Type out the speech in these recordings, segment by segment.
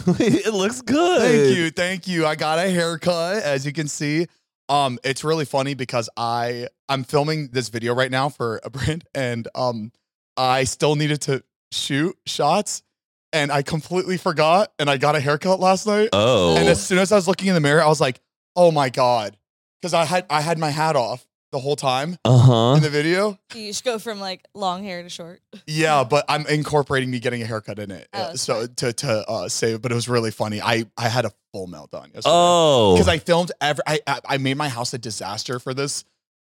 It looks good. Thank you. I got a haircut, as you can see. It's really funny because I'm filming this video right now for a brand, and I still needed to shoot shots, and I completely forgot, and I got a haircut last night. Oh. And as soon as I was looking in the mirror, I was like, oh my God. Because I had my hat off the whole time in the video. You should go from like long hair to short. Yeah, but I'm incorporating me getting a haircut in it. Oh, so to save, but it was really funny. I had a full meltdown yesterday. Oh. Because I filmed I made my house a disaster for this.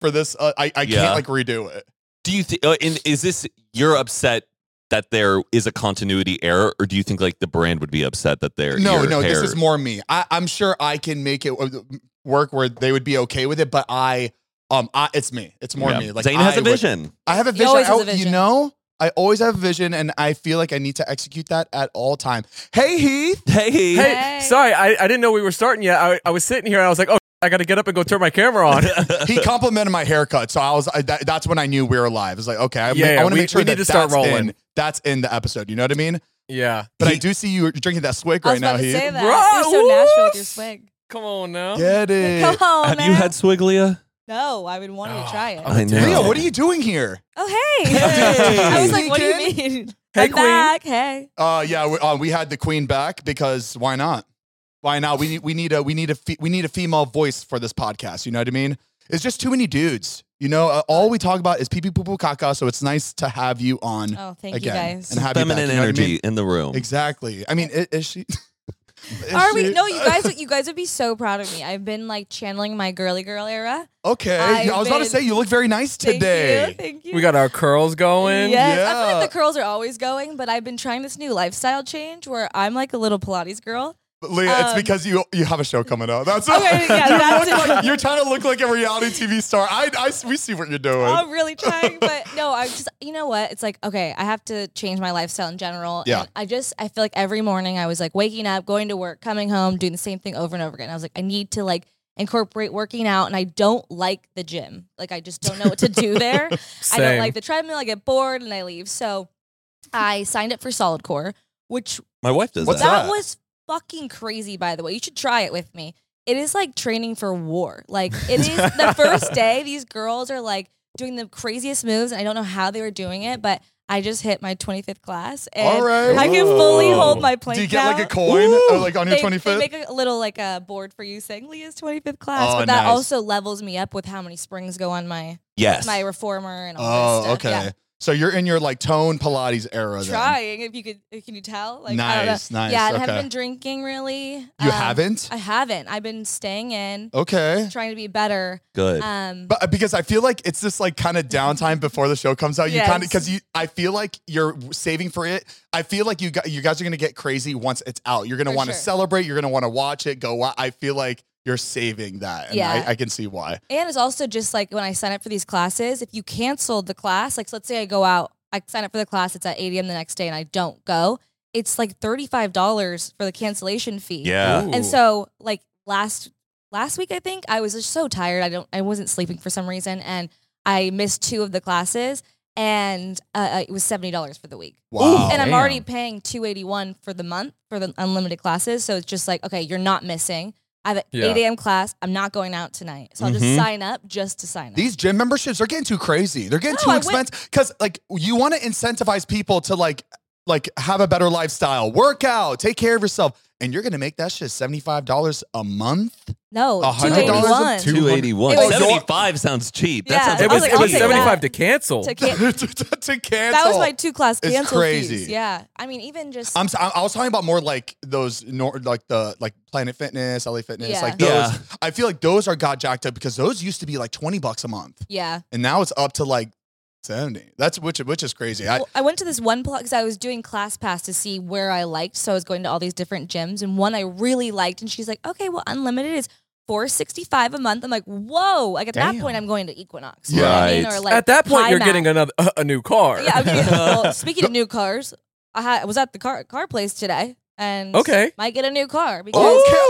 I can't like redo it. Do you think, is this, you're upset that there is a continuity error, or do you think like the brand would be upset that they're No, this is more me. I'm sure I can make it work where they would be okay with it, but it's me. It's more me. Like Zane has a vision. I have a vision. Always has a vision. You know, I always have a vision, and I feel like I need to execute that at all time. Hey, Heath. Hey. Hey, sorry, I didn't know we were starting yet. I was sitting here and I was like, oh, I got to get up and go turn my camera on. He complimented my haircut, so that's when I knew we were live. It's like, okay, I want to make sure we need to start rolling. That's in the episode. You know what I mean? Yeah. But I do see you drinking that swig right now, Heath. Say that. Bro, You're so natural with your swig. Come on now. Get it. Come on, Have man. you had swig, Leah? No, I would want to try it. I know. Leah, what are you doing here? Oh, hey. Hey. I was like, what do you mean? Hey, I'm Queen. back. Hey. Yeah, we had the queen back because why not? Why not? We need a female voice for this podcast. You know what I mean? It's just too many dudes. You know, all we talk about is pee pee poo poo caca. So it's nice to have you on. Oh, thank again, you guys. And have you back, Feminine you know what I energy mean? in the room. Exactly. I mean, is she? Are we? No, you guys would be so proud of me. I've been like channeling my girly girl era. Okay. I was about to say you look very nice Thank today. Thank you. We got our curls going. Yes, I Yeah. feel like the curls are always going, but I've been trying this new lifestyle change where I'm like a little Pilates girl. But Leah, it's because you have a show coming out. That's Okay, yeah, that's you're trying to look like a reality TV star. We see what you're doing. I'm really trying, but no, I just, you know what? It's like, okay, I have to change my lifestyle in general. Yeah. And I feel like every morning I was like waking up, going to work, coming home, doing the same thing over and over again. I was like, I need to like incorporate working out, and I don't like the gym. Like, I just don't know what to do there. I don't Same. like the treadmill. I get bored and I leave. So I signed up for Solid Core, which My wife does What's that. that that? was fucking crazy, by the way. You should try it with me. It is like training for war. Like, it is the first day, these girls are like doing the craziest moves, and I don't know how they were doing it, but I just hit my 25th class, and All right. I can fully hold my plank Do you get now. like a coin like on your They 25th? make a little like a board for you saying Leah's 25th class, Oh, but that nice. also levels me up with how many springs go on my Yes. reformer and all this stuff. Okay. Yeah. So you're in your like tone Pilates era then. Trying, if you could, can you tell? Like, I don't know. Nice, nice. Yeah, I okay. haven't been drinking really. You haven't? I haven't. I've been staying in, Okay. trying to be better. Good. But because I feel like it's this like kind of downtime before the show comes out. You Yes. kind of I feel like you're saving for it. I feel like you guys are gonna get crazy once it's out. You're gonna For want to sure. celebrate. You're gonna want to watch it. I feel like you're saving that. And Yeah. I can see why. And it's also just like when I sign up for these classes, if you canceled the class, like so let's say I go out, I sign up for the class, it's at 8 a.m. the next day and I don't go, it's like $35 for the cancellation fee. Yeah. Ooh. And so like last week, I think I was just so tired. I wasn't sleeping for some reason, and I missed 2 of the classes, and it was $70 for the week. Wow. And I'm Damn. already paying $281 for the month for the unlimited classes. So it's just like, okay, you're not missing. I have an Yeah. 8 a.m. class. I'm not going out tonight. So I'll just sign up just to sign up. These gym memberships are getting too crazy. They're getting No, too I went- expensive because like you want to incentivize people to like have a better lifestyle, work out, take care of yourself, and you're gonna make that shit $75 a month. No, $100 $281. a two- 281. It was- 75 sounds cheap. That Yeah. sounds I It was was, like, it I'll was take 75 that. to cancel. To cancel. to cancel. That was my 2 class It's cancel crazy. fees. Yeah. I mean, even just I was talking about more like those, like the Planet Fitness, LA Fitness, Yeah. like those. Yeah. I feel like those got jacked up because those used to be like $20 a month, yeah. and now it's up to like 70. That's which is crazy. Well, I went to this one because I was doing ClassPass to see where I liked. So I was going to all these different gyms, and one I really liked. And she's like, "Okay, well, unlimited is $465 a month." I'm like, "Whoa!" Like at that Damn. point, I'm going to Equinox. Yeah. You know what I mean? Right. Or like At that point, you're Climax. getting a new car. Yeah. Well, speaking of new cars, I was at the car place today, and Okay. might get a new car because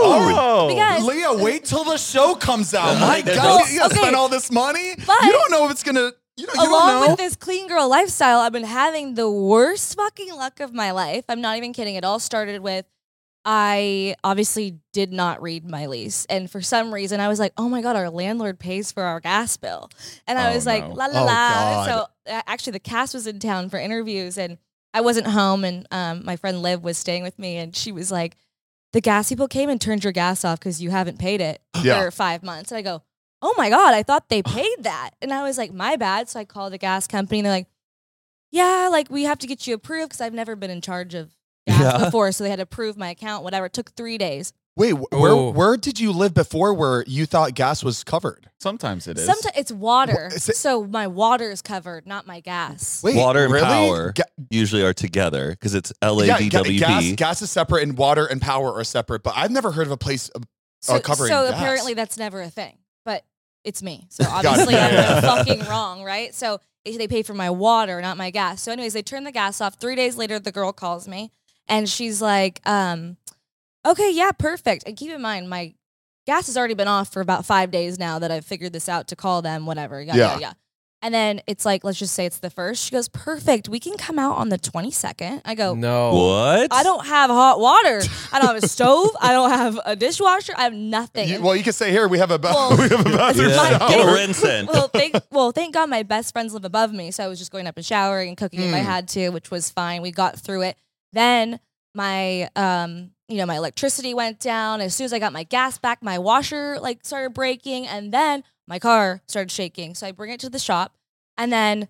Oh. Because- Leah, wait till the show comes out. My God, Well, you gotta okay. spend all this money. But- you don't know if it's gonna. You don't along know. with this clean girl lifestyle, I've been having the worst fucking luck of my life. I'm not even kidding. It all started with I obviously did not read my lease. And for some reason, I was like, oh my God, our landlord pays for our gas bill. And I Oh, was like, no. la la Oh, la. God. So actually, the cast was in town for interviews and I wasn't home. And my friend Liv was staying with me. And she was like, the gas people came and turned your gas off because you haven't paid it Yeah. for 5 months. And I go, oh my God, I thought they paid that. And I was like, my bad. So I called the gas company and they're like, yeah, like we have to get you approved because I've never been in charge of gas Yeah. before. So they had to approve my account, whatever. It took 3 days. Wait, Ooh. where did you live before where you thought gas was covered? Sometimes it is. Sometimes it's water. Wha- is it- So my water is covered, not my gas. Wait, Water and really? power Ga- usually are together because it's yeah, LADWP. gas is separate and water and power are separate, but I've never heard of a place covering so gas. apparently that's never a thing. But it's me. So Got it. obviously Yeah. I'm fucking wrong, right? So they pay for my water, not my gas. So anyways, they turn the gas off. 3 days later, the girl calls me and she's like, okay, yeah, perfect. And keep in mind, my gas has already been off for about 5 days now that I've figured this out to call them, whatever. Yeah. And then it's like, let's just say it's the first. She goes, perfect. We can come out on the 22nd. I go, No. What? I don't have hot water. I don't have a stove. I don't have a dishwasher. I have nothing. Well, you can say here we have a Well, we have a bathroom Yeah. my- shower. Get a rinse in. Thank God my best friends live above me. So I was just going up and showering and cooking if I had to, which was fine. We got through it. Then my my electricity went down. As soon as I got my gas back, my washer like started breaking, and then my car started shaking. So I bring it to the shop, and then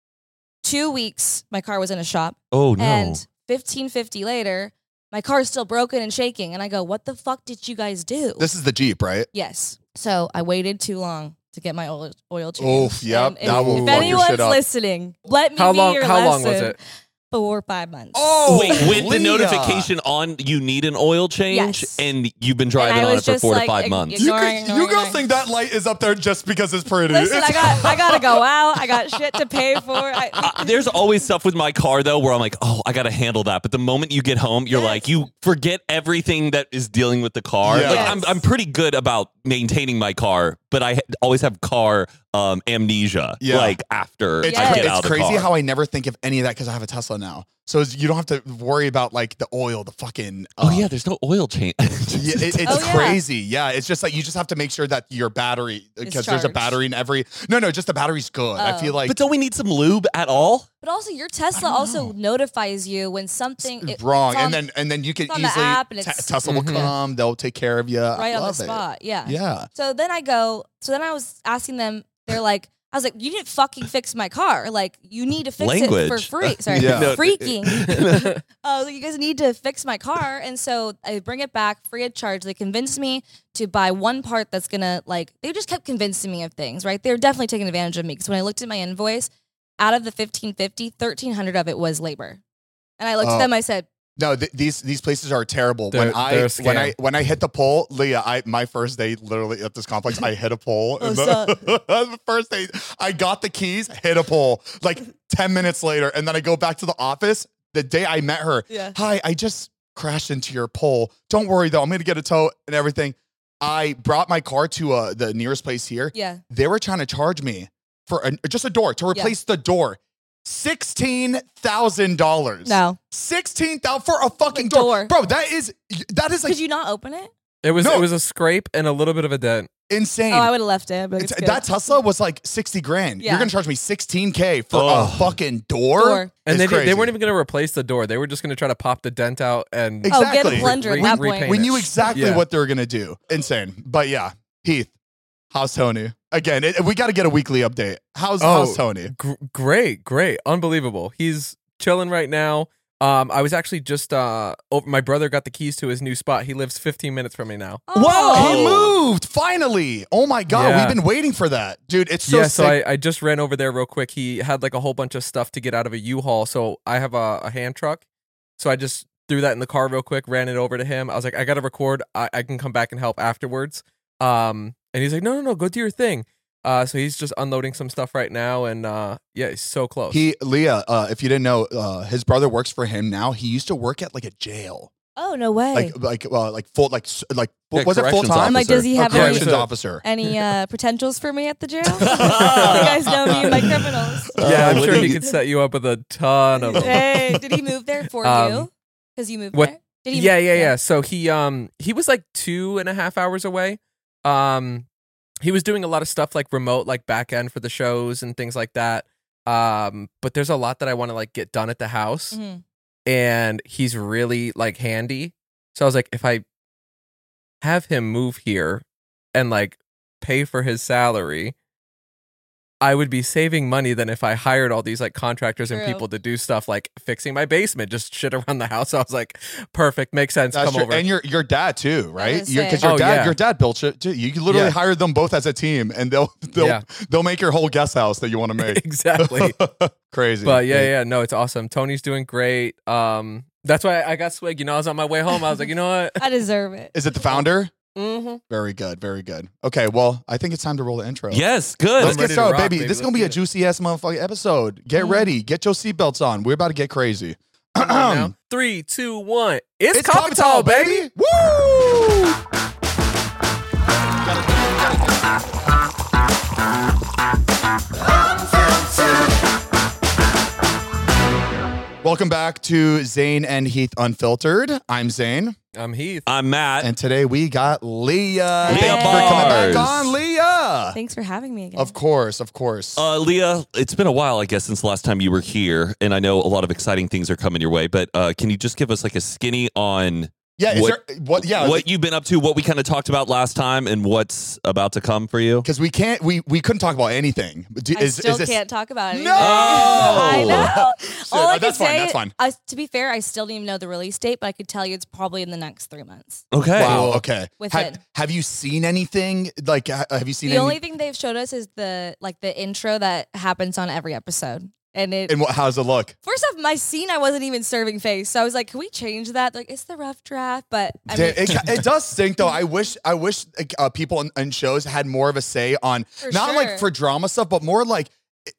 2 weeks my car was in a shop, Oh no. and 1550 later, my car's still broken and shaking. And I go, what the fuck did you guys do? This is the Jeep, right? Yes. So I waited too long to get my oil change. Oof, yep, And that will if fuck your anyone's shit up. listening, let me How be long? your How long was lesson. it? 4 or 5 months. Oh, Wait, with the Leah. notification on, you need an oil change, Yes. and you've been And driving I on it was for just 4 to like, 5 months. ignoring, You girls ignoring. think that light is up there just because it's pretty. Listen, It's- I gotta go out. I got shit to pay for. There's always stuff with my car though where I'm like, oh, I gotta handle that. But the moment you get home, you're Yes. like, you forget everything that is dealing with the car. Yeah. Like Yes. I'm pretty good about maintaining my car, but I always have car amnesia. Yeah. Like after It's, I get it's out of the crazy car. how I never think of any of that because I have a Tesla now. So you don't have to worry about like the oil, the fucking. Oh yeah, there's no oil change. Yeah, it's Oh, yeah. crazy. Yeah, it's just like you just have to make sure that your battery, because there's a charged. battery in every. No, just the battery's good. I Oh. feel like But don't we need some lube at all? But also, your Tesla also notifies you when something it's wrong, it's on- and then you can it's on the easily app and it's- Tesla will come. They'll take care of you right I on the love it. spot. Yeah. Yeah. So then I was asking them. They're like, I was like, you didn't fucking fix my car. Like, you need to fix it for Language. free. Sorry, Yeah. No. freaking. Like, you guys need to fix my car. And so I bring it back free of charge. They convinced me to buy one part that's gonna they just kept convincing me of things, right? They were definitely taking advantage of me because when I looked at my invoice, out of the 1550, 1300 of it was labor. And I looked at them, I said, No, these places are terrible. They're a scam. When I hit the pole, Leah, my first day literally at this complex, I hit a pole. Oh, And suck. the first day, I got the keys, hit a pole. Like 10 minutes later, and then I go back to the office. The day I met her, Yeah. hi, I just crashed into your pole. Don't worry though, I'm gonna get a tow and everything. I brought my car to the nearest place here. yeah. They were trying to charge me for just a door to replace the door. $16,000. No. $16,000 for a fucking The door. door. Bro, that is like Could you not open it? It was No. a scrape and a little bit of a dent. insane. Oh, I would have left it, but it's good. That Tesla was like 60 grand. Yeah. You're gonna charge me 16K for a Oh. fucking door? Door. And It's they crazy. weren't even going to replace the door. They were just going to try to pop the dent out and Exactly. Oh, get a plunger at that point. repaint We it. knew exactly Yeah. what they were gonna do. Insane. But yeah, Heath, how's Tony? Again, we got to get a weekly update. How's Tony? Great, unbelievable. He's chilling right now. I was actually just my brother got the keys to his new spot. He lives 15 minutes from me now. Oh. Whoa, he moved finally. Oh my god, Yeah. we've been waiting for that, dude. It's so Yeah, sick. so I just ran over there real quick. He had like a whole bunch of stuff to get out of a U-Haul. So I have a hand truck. So I just threw that in the car real quick, ran it over to him. I was like, I got to record. I can come back and help afterwards. And he's like, no, go do your thing. So he's just unloading some stuff right now. And yeah, he's so close. Leah, if you didn't know, his brother works for him now. He used to work at like a jail, Oh, no way. like full, like Yeah, was it full corrections time? I'm like, does he A have Yeah, any, corrections so- officer. any potentials for me at the jail? You guys know me and my criminals. yeah, I'm what sure do he you- could set you up with a ton of them. Hey, did he move there for you? Because you moved what- there? Did he? Yeah. So he was like 2.5 hours away. He was doing a lot of stuff like remote, like back end for the shows and things like that. But there's a lot that I want to like get done at the house, Mhm. and he's really like handy. So I was like, if I have him move here and like pay for his salary, I would be saving money than if I hired all these like contractors and True. people to do stuff like fixing my basement, just shit around the house. I was like, perfect, makes sense. That's Come true. over. And your dad too, right? was gonna Because say. your dad built shit too. You literally Yeah. hired them both as a team, and they'll make your whole guest house that you want to make. Exactly. Crazy. But yeah, no, it's awesome. Tony's doing great. That's why I got swig. I was on my way home. I was like, you know what? I deserve it. Is it the founder? Mm-hmm. Very good, very good. Okay, well, I think it's time to roll the intro. Yes, good. Let's I'm get ready to started, rock, baby. baby. This is gonna Let's be a get it. juicy ass motherfucking episode. Get ready. Get your seatbelts on. We're about to get crazy. Now, 3, 2, 1. It's, It's coffee Coffee time, baby. Woo! Welcome back to Zane and Heath Unfiltered. I'm Zane, I'm Heath. I'm Matt. and today we got Leah. Leah Thank you for coming back Bars. on, Leah. Thanks for having me again. Of course, of course. Leah, it's been a while, I guess, since the last time you were here, and I know a lot of exciting things are coming your way. But can you just give us like a skinny on yeah, is what- there what? Yeah, what you've been up to, what we kind of talked about last time, and what's about to come for you? because we couldn't talk about anything. I still can't talk about it. No! I know. Shit, All I that's could fine. say, That's fine. to be fair, I still don't even know the release date, but I could tell you it's probably in the next 3 months. Okay. Wow. Okay. Within. Have you seen anything? Like, have you seen The any? only thing they've showed us is the intro that happens on every episode. And it And how does it look? first off, my scene I wasn't even serving face. So I was like, can we change that? Like, it's the rough draft, but I mean, It does stink though. I wish people in shows had more of a say on For not sure. like for drama stuff, but more like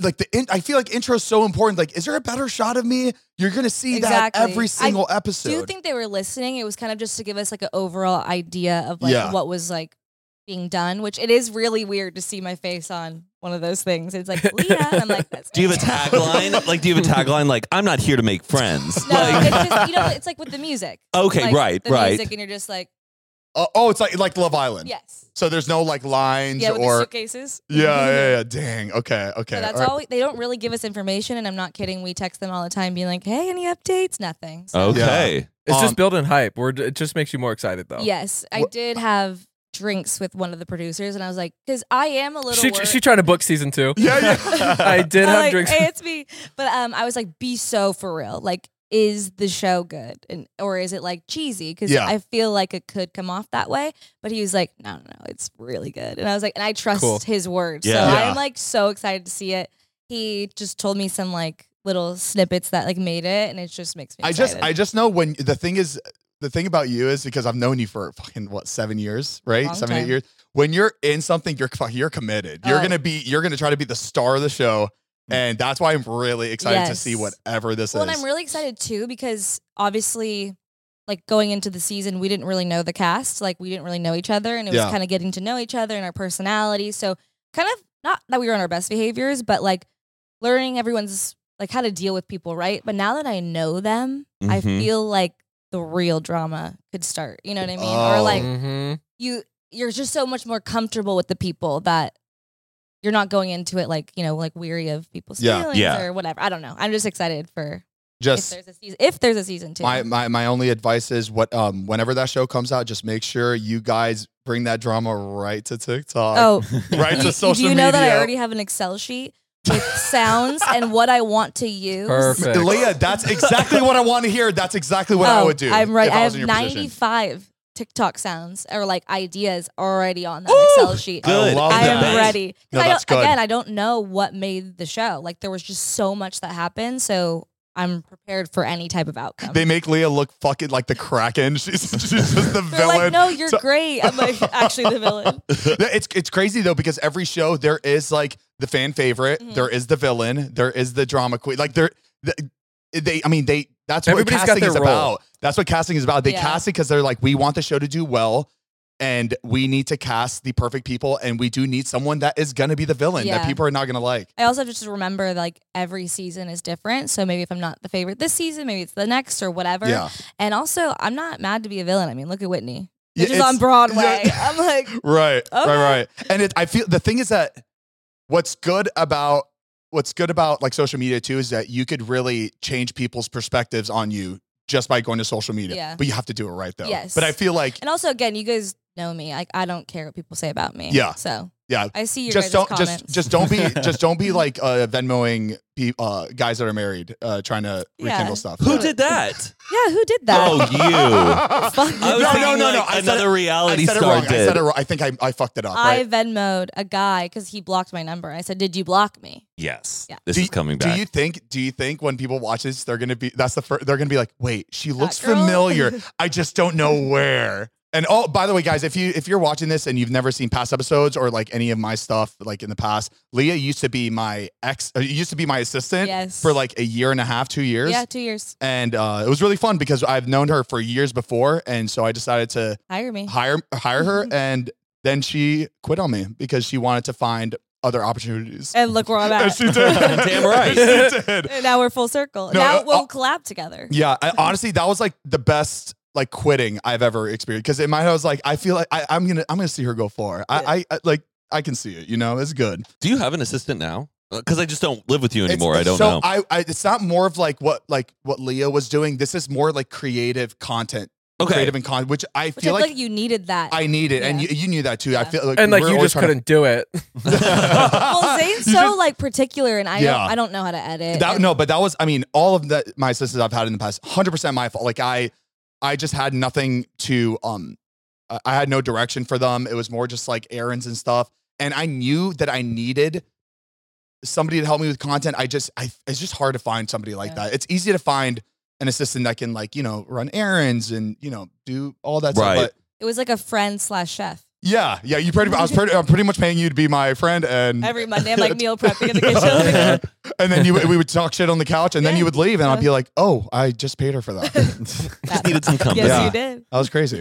I feel like intro is so important. Like, is there a better shot of me? You're gonna see Exactly. that every single episode. do you think they were listening? It was kind of just to give us like an overall idea of like Yeah. what was like being done, which it is really weird to see my face on one of those things. It's like Leah, and I'm like, that's Do you have a me. tagline? Like, do you have a tagline like, I'm not here to make friends? No, Like, it's just, it's like with the music. okay, Like, right, the right. music, and you're just like, It's like Love Island. yes, So there's no like lines yeah, with the or suitcases. yeah. Dang. Okay. So that's all. They don't really give us information, and I'm not kidding. We text them all the time, being like, "Hey, any updates?" Nothing. So, Okay. It's just Um, building hype. It just makes you more excited though. yes, I did have drinks with one of the producers, and I was like, because I am a little. She trying to book season 2. Yeah. I did I'm have like, drinks. Hey, it's me. But I was like, be so for real. Like, is the show good, or is it like cheesy? Because Yeah. I feel like it could come off that way. But he was like, no, it's really good. And I was like, and I trust Cool. his word. Yeah. So Yeah. I'm like so excited to see it. He just told me some like little snippets that like made it, and it just makes me. Excited. I just know when the thing about you is because I've known you for fucking 7 years, right? Long 7, 8 time. years. When you're in something, you're committed. You're Oh. gonna try to be the star of the show, and that's why I'm really excited to Yes. see whatever this Well, is. and I'm really excited too because obviously, like going into the season, we didn't really know the cast. Like we didn't really know each other, and it was Yeah. kind of getting to know each other and our personalities. So kind of not that we were on our best behaviors, but like learning everyone's like how to deal with people, right? But now that I know them, I Mhm. feel like the real drama could start. You know what I mean? Oh. Or like Mm-hmm. you're just so much more comfortable with the people that you're not going into it like like weary of people's Yeah. feelings Yeah. or whatever. I don't know. I'm just excited for just if there's a season 2. my only advice is whenever that show comes out, just make sure you guys bring that drama right to TikTok. Oh, right to do social you know that I media. already have an Excel sheet with sounds and what I want to use? Perfect. Leah, that's exactly what I want to hear. That's exactly what I would do. I'm right. if I was have in your position. 95 TikTok sounds or like ideas already on that Excel sheet. Good. I love I'm that. ready. 'Cause No, I that's good. Again, I don't know what made the show. Like there was just so much that happened. So I'm prepared for any type of outcome. They make Leah look fucking like the Kraken. She's just the They're villain. like, no, you're So- great. I'm like, actually the villain. It's crazy though because every show there is like the fan favorite, Mhm. there is the villain, there is the drama queen. Like that's what Everybody's got casting their is role. about. That's what casting is about. They Yeah. cast it because they're like, we want the show to do well. and we need to cast the perfect people, and we do need someone that is going to be the villain that Yeah. people are not going to like. I also have to just remember like every season is different. So maybe if I'm not the favorite this season, maybe it's the next or whatever. Yeah. And also, I'm not mad to be a villain. I mean, look at Whitney. Yeah, Which is it's- on Broadway. yeah. I'm like, Right. Okay. Right. And I feel the thing is that what's good about like social media too is that you could really change people's perspectives on you just by going to social media. Yeah. But you have to do it right though. Yes. But I feel like and also again, you guys know me. I don't care what people say about me. Yeah. So yeah. I see your Just guys' don't comments. just don't be like Venmoing guys that are married trying to Yeah. rekindle stuff. Who did that? Yeah, who did that? Oh, you. Fuck I was No, thinking no. like I said another it- reality I said it star wrong. I did. said it wrong. I think I fucked it up. I Right? Venmoed a guy because he blocked my number. I said, "Did you block me?" Yes. Yeah. This Do is you- coming back. Do you think when people watch this, they're gonna be they're gonna be like, wait, she looks girl? familiar. I just don't know where. And oh, by the way, guys, if you're watching this and you've never seen past episodes or like any of my stuff like in the past, Leah used to be my assistant Yes. for like a year and a half, 2 years. Yeah, 2 years. And it was really fun because I've known her for years before, and so I decided to Hire me. hire her, and then she quit on me because she wanted to find other opportunities. And look where I'm And at. she did. Damn right. She did. And now we're full circle. No, now we'll collab together. Yeah, honestly, that was like the best like quitting I've ever experienced. Because in my head, I was like, I feel like I'm gonna see her go far. I like I can see it. You know, it's good. Do you have an assistant now? Because I just don't live with you anymore. It's- I don't so know. it's not more of like what Leah was doing. This is more like creative content. Okay. Creative and content, which I Which feel I like feel like you needed that. I need it, and Yeah. you knew that too. I Yeah. feel like And like we're you always just trying to- couldn't do it. well, Zane's You so just- like particular, and Yeah. I don't know how to edit. That, and- no, but that was, I mean, all of that my assistants I've had in the past, 100% my fault. Like I just had nothing to, I had no direction for them. It was more just like errands and stuff. And I knew that I needed somebody to help me with content. It's just hard to find somebody like Yeah. that. It's easy to find an assistant that can like, run errands and, do all that Right. stuff. But It was like a friend / chef. yeah, I'm pretty much paying you to be my friend. And Every Monday, I'm like meal prepping in the kitchen. and then we would talk shit on the couch, and then Yeah. you would leave, and I'd Yeah. be like, "Oh, I just paid her for that." Just needed some company. Yes, Yeah. you did. That was crazy.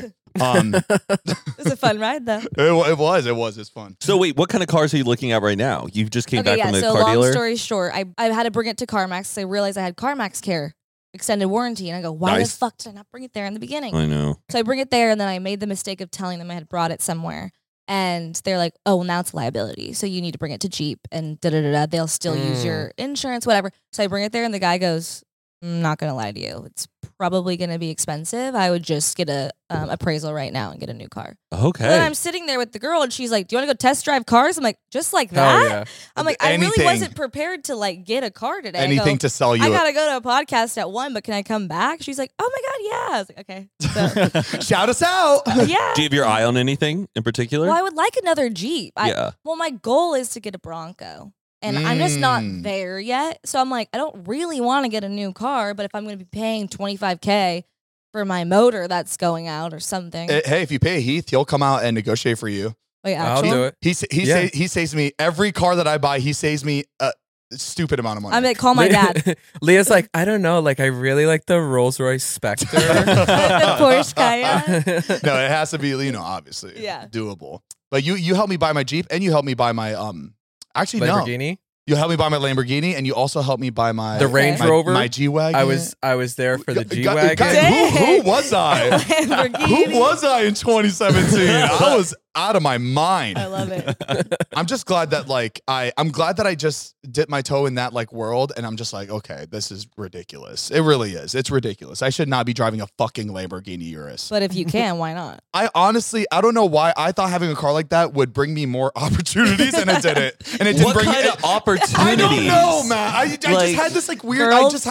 It was a fun ride, though. It was. It's fun. So wait, what kind of cars are you looking at right now? You just came back from the so car long dealer. story short, I had to bring it to CarMax because I realized I had CarMax Care extended warranty, and I go, why Nice. the fuck did I not bring it there in the beginning? I know. So I bring it there, and then I made the mistake of telling them I had brought it somewhere. And they're like, oh, well, now it's liability. So you need to bring it to Jeep and da-da-da-da. They'll still use your insurance, whatever. So I bring it there, and the guy goes, I'm not going to lie to you. It's probably going to be expensive. I would just get a appraisal right now and get a new car. And then Okay. I'm sitting there with the girl, and she's like, do you want to go test drive cars? I'm like, just like Hell that? yeah. I'm like, I really Anything. wasn't prepared to like get a car today. I go, Anything to sell you. I gotta go to a podcast at 1, but can I come back? She's like, oh my god, yeah. I was like, okay. So, Shout us out. yeah. Do you have your eye on anything in particular? Well, I would like another Jeep. Yeah. Well, my goal is to get a Bronco. And I'm just not Mm. there yet. So I'm like, I don't really want to get a new car, but if I'm going to be paying $25K for my motor that's going out or something. Hey, if you pay Heath, he'll come out and negotiate for you. Wait, I'll actually, do it. Yeah. He saves me every car that I buy. He saves me a stupid amount of money. I'm like, call my dad. Leah's like, I don't know. Like, I really like the Rolls Royce Spectre. The Porsche Cayenne. No, it has to be, obviously, Yeah. doable. But you helped me buy my Jeep, and you helped me buy my Actually, no, Lamborghini. you helped me buy my Lamborghini, and you also helped me buy my The Range my- Rover. my G wagon. I was there for the G God, wagon. who was I? Lamborghini. Who was I in 2017? I was out of my mind. I love it. I'm just glad that I'm glad that I just dipped my toe in that world, and I'm just like, okay, this is ridiculous. It really is. It's ridiculous. I should not be driving a fucking Lamborghini Urus. But if you can, why not? I honestly, I don't know why I thought having a car like that would bring me more opportunities, and it didn't. And it didn't What bring kind me. of opportunities? I don't know, man. I Like, just had this weird. girls? Yes,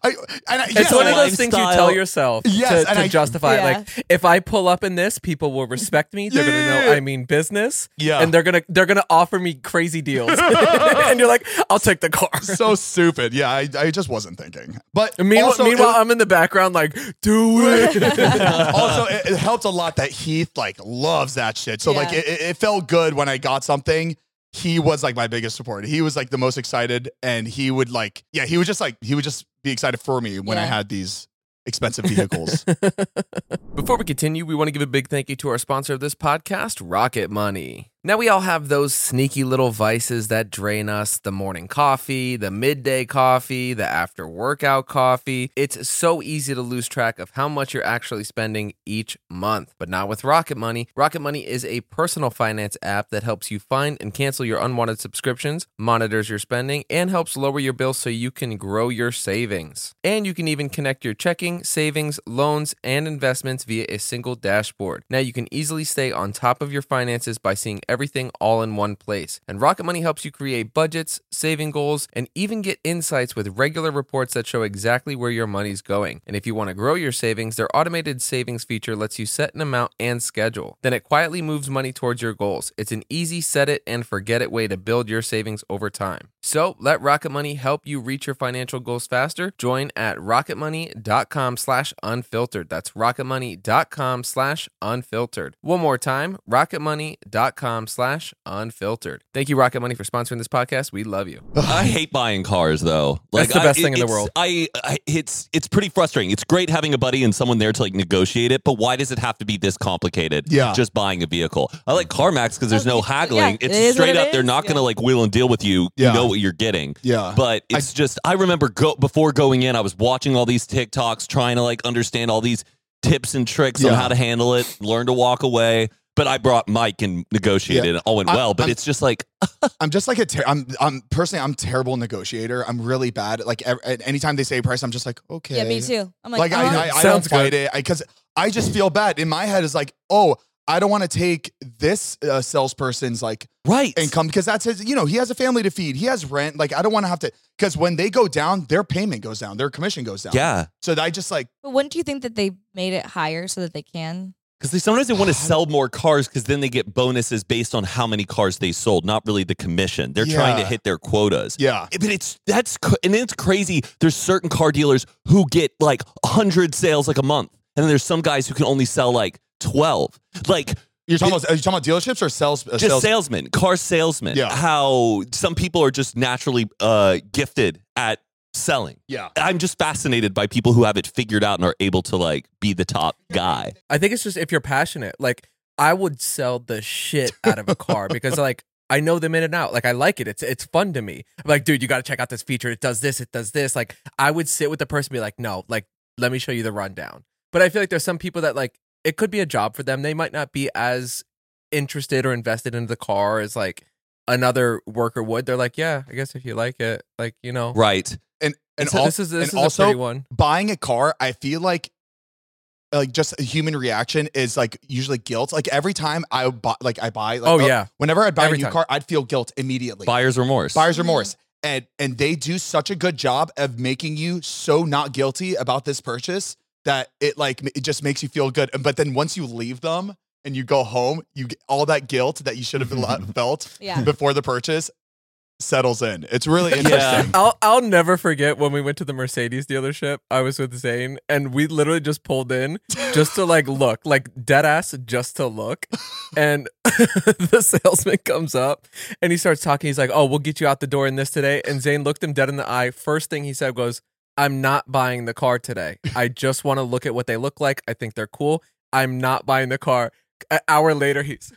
It's one of those things you lifestyle. tell yourself Yes, and to I- justify it. Yeah. Like, if I pull up in this, people will respect me. They're gonna know Yeah. I mean business. Yeah. And they're gonna offer me crazy deals. And you're like, I'll take the car. so stupid. Yeah, I just wasn't thinking. But Meanwhile, also, I'm in the background like, do it. also, it helped a lot that Heath loves that shit. So Yeah. it felt good when I got something. He was my biggest supporter. He was the most excited, and he would he would just be excited for me when I Yeah. had these expensive vehicles. Before we continue, we want to give a big thank you to our sponsor of this podcast, Rocket Money. Now, we all have those sneaky little vices that drain us: the morning coffee, the midday coffee, the after workout coffee. It's so easy to lose track of how much you're actually spending each month. But not with Rocket Money. Rocket Money is a personal finance app that helps you find and cancel your unwanted subscriptions, monitors your spending, and helps lower your bills so you can grow your savings. And you can even connect your checking, savings, loans, and investments via a single dashboard. Now you can easily stay on top of your finances by seeing everything all in one place. And Rocket Money helps you create budgets, saving goals, and even get insights with regular reports that show exactly where your money's going. And if you want to grow your savings, their automated savings feature lets you set an amount and schedule. Then it quietly moves money towards your goals. It's an easy set it and forget it way to build your savings over time. So let Rocket Money help you reach your financial goals faster. Join at rocketmoney.com/unfiltered. That's rocketmoney.com/unfiltered. One more time, rocketmoney.com/unfiltered. Thank you, Rocket Money, for sponsoring this podcast. We love you. I hate buying cars though. That's the best thing in the world. It's pretty frustrating. It's great having a buddy and someone there to like negotiate it, but why does it have to be this complicated? Yeah. Just buying a vehicle. I like CarMax because there's no haggling. Yeah, it It's is straight what it up. They're is. not going to like wheel and deal with you. Yeah. You know what you're getting. Yeah. But it's just, I remember before going in, I was watching all these TikToks, trying to like understand all these tips and tricks on Yeah. how to handle it, learn to walk away. But I brought Mike and negotiated and it all went well. But it's just like, I'm just like I'm personally, I'm a terrible negotiator. I'm really bad. Like anytime they say a price, I'm just like, okay. Yeah, me too. I'm like, I don't Sounds fight good. it because I just feel bad. In my head, is like, oh, I don't want to take this salesperson's like right. income because that's his. You know, he has a family to feed. He has rent. Like, I don't want to have to, because when they go down, their payment goes down, their commission goes down. Yeah. So I just like, But wouldn't you think that they made it higher so that they can? Because sometimes they want to sell more cars because then they get bonuses based on how many cars they sold, not really the commission. They're trying to Yeah. hit their quotas. yeah. But it's crazy. There's certain car dealers who get like 100 sales like a month, and then there's some guys who can only sell like 12. Like Are you talking about dealerships or sales? just salesmen, car salesmen. Yeah. How some people are just naturally gifted at selling. Yeah. I'm just fascinated by people who have it figured out and are able to like be the top guy. I think it's just if you're passionate. Like, I would sell the shit out of a car because like I know them in and out. Like, I like it. It's fun to me. I'm like, dude, you got to check out this feature. It does this. It does this. Like, I would sit with the person and be like, no, like, let me show you the rundown. But I feel like there's some people that like, it could be a job for them. They might not be as interested or invested in the car as like another worker would. They're like, yeah, I guess if you like it, like, you know. Right. And So this is a pretty one. buying a car, I feel like just a human reaction is like usually guilt. Like every time I buy, Oh, yeah. whenever I'd buy Every a new time. car, I'd feel guilt immediately. Buyer's remorse. Buyer's remorse. And they do such a good job of making you so not guilty about this purchase that it just makes you feel good. But then once you leave them and you go home, you get all that guilt that you should have felt Yeah. before the purchase settles in. It's really interesting. I'll never forget when we went to the Mercedes dealership. I was with Zane and we literally just pulled in just to like look, like dead ass just to look. And the salesman comes up and he starts talking. He's like, oh, we'll get you out the door in this today. And Zane looked him dead in the eye. First thing he said was, I'm not buying the car today. I just want to look at what they look like. I think they're cool. I'm not buying the car. An hour later, he's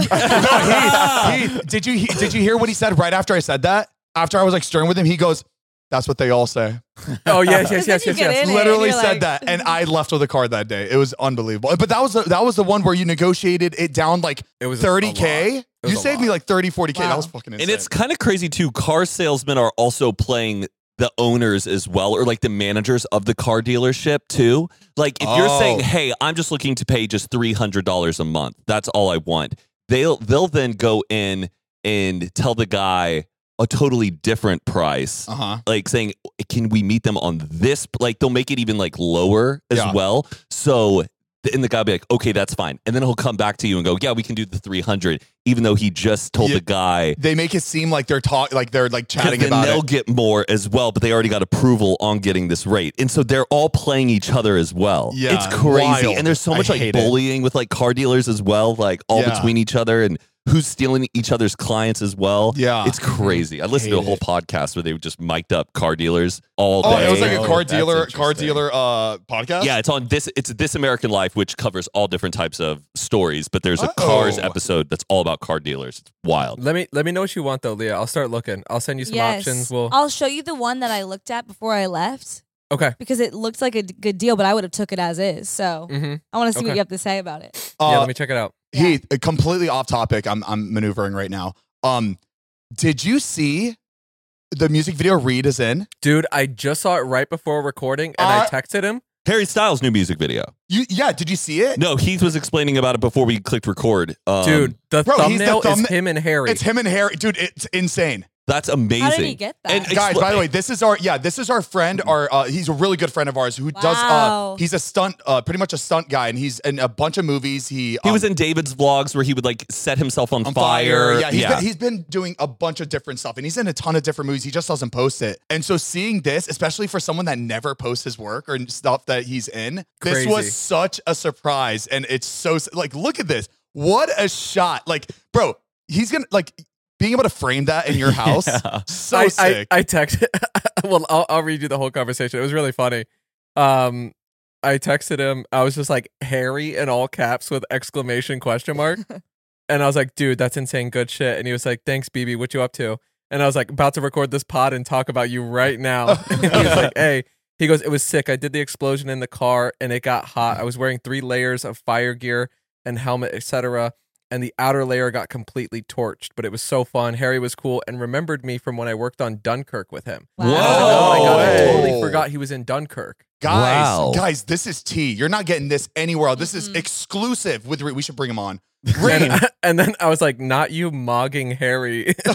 Did you hear what he said right after I said that? After I was like stern with him, he goes, "That's what they all say." oh yes. Then you get in it, Literally and you're said like- that, and I left with a car that day. It was unbelievable. But that was the one where you negotiated it down like It was 30K. was You a saved me lot. like 30, 40K. That Wow. was fucking insane. And it's kind of crazy too. Car salesmen are also playing the owners as well, or like the managers of the car dealership too. Like if you're saying, "Hey, I'm just looking to pay just $300 a month. That's all I want." They'll then go in and tell the guy a totally different price. Like saying, "Can we meet them on this?" Like they'll make it even like lower as Yeah. well. So and the guy will be like, "Okay, that's fine." And then he'll come back to you and go, "Yeah, we can do the 300," even though he just told Yeah. the guy. They make it seem like they're chatting Then about they'll it. get more as well, but they already got approval on getting this rate. And so they're all playing each other as well. Yeah, It's crazy. wild. And there's so I much like hate it. bullying with like car dealers as well, like all Yeah. between each other. And who's stealing each other's clients as well. Yeah. It's crazy. I listened to a Hate whole it. podcast where they just mic'd up car dealers all day. Oh, it was like a Oh, car that's dealer interesting. podcast? Yeah, it's on this. It's This American Life, which covers all different types of stories. But there's a Oh. Cars episode that's all about car dealers. It's wild. Let me know what you want though, Leah. I'll start looking. I'll send you some options. We'll I'll show you the one that I looked at before I left okay. because it looked like a good deal, but I would have took it as is. So Mm-hmm. I want to see what Okay. you have to say about it. Yeah, let me check it out. Heath, completely off topic. I'm maneuvering right now. Did you see the music video Reed is in? Dude, I just saw it right before recording and I texted him. Harry Styles' new music video. Did you see it? No, Heath was explaining about it before we clicked record. Dude, the bro, he's the thumbnail is thumb- him and Harry. It's him and Harry. Dude, it's insane. that's amazing. How did he get that? And Guys, by the way, this is our friend. He's a really good friend of ours who Wow. does. He's a stunt, pretty much a stunt guy, and he's in a bunch of movies. He was in David's vlogs where he would like set himself on fire. Yeah, he's been doing a bunch of different stuff, and he's in a ton of different movies. He just doesn't post it. And so seeing this, especially for someone that never posts his work or stuff that he's in, Crazy. this was such a surprise. And it's so like, look at this. What a shot! Like, bro, he's gonna like being able to frame that in your house. Yeah. So sick. I texted. Well, I'll read you the whole conversation. It was really funny. I texted him. I was just like Harry in all caps with exclamation question mark, and I was like, "Dude, that's insane, good shit." And he was like, "Thanks, BB. What you up to?" And I was like, "About to record this pod and talk about you right now." And he was like, "Hey." He goes, "It was sick. I did the explosion in the car and it got hot. I was wearing 3 layers of fire gear and helmet, etc. And the outer layer got completely torched, but it was so fun. Harry was cool and remembered me from when I worked on Dunkirk with him." Wow. I was like, oh my God, I Whoa. totally forgot he was in Dunkirk. Wow. Guys, this is tea. You're not getting this anywhere else. This is exclusive with Reed. We should bring him on. Reed. And then I was like, "Not you mogging Harry" in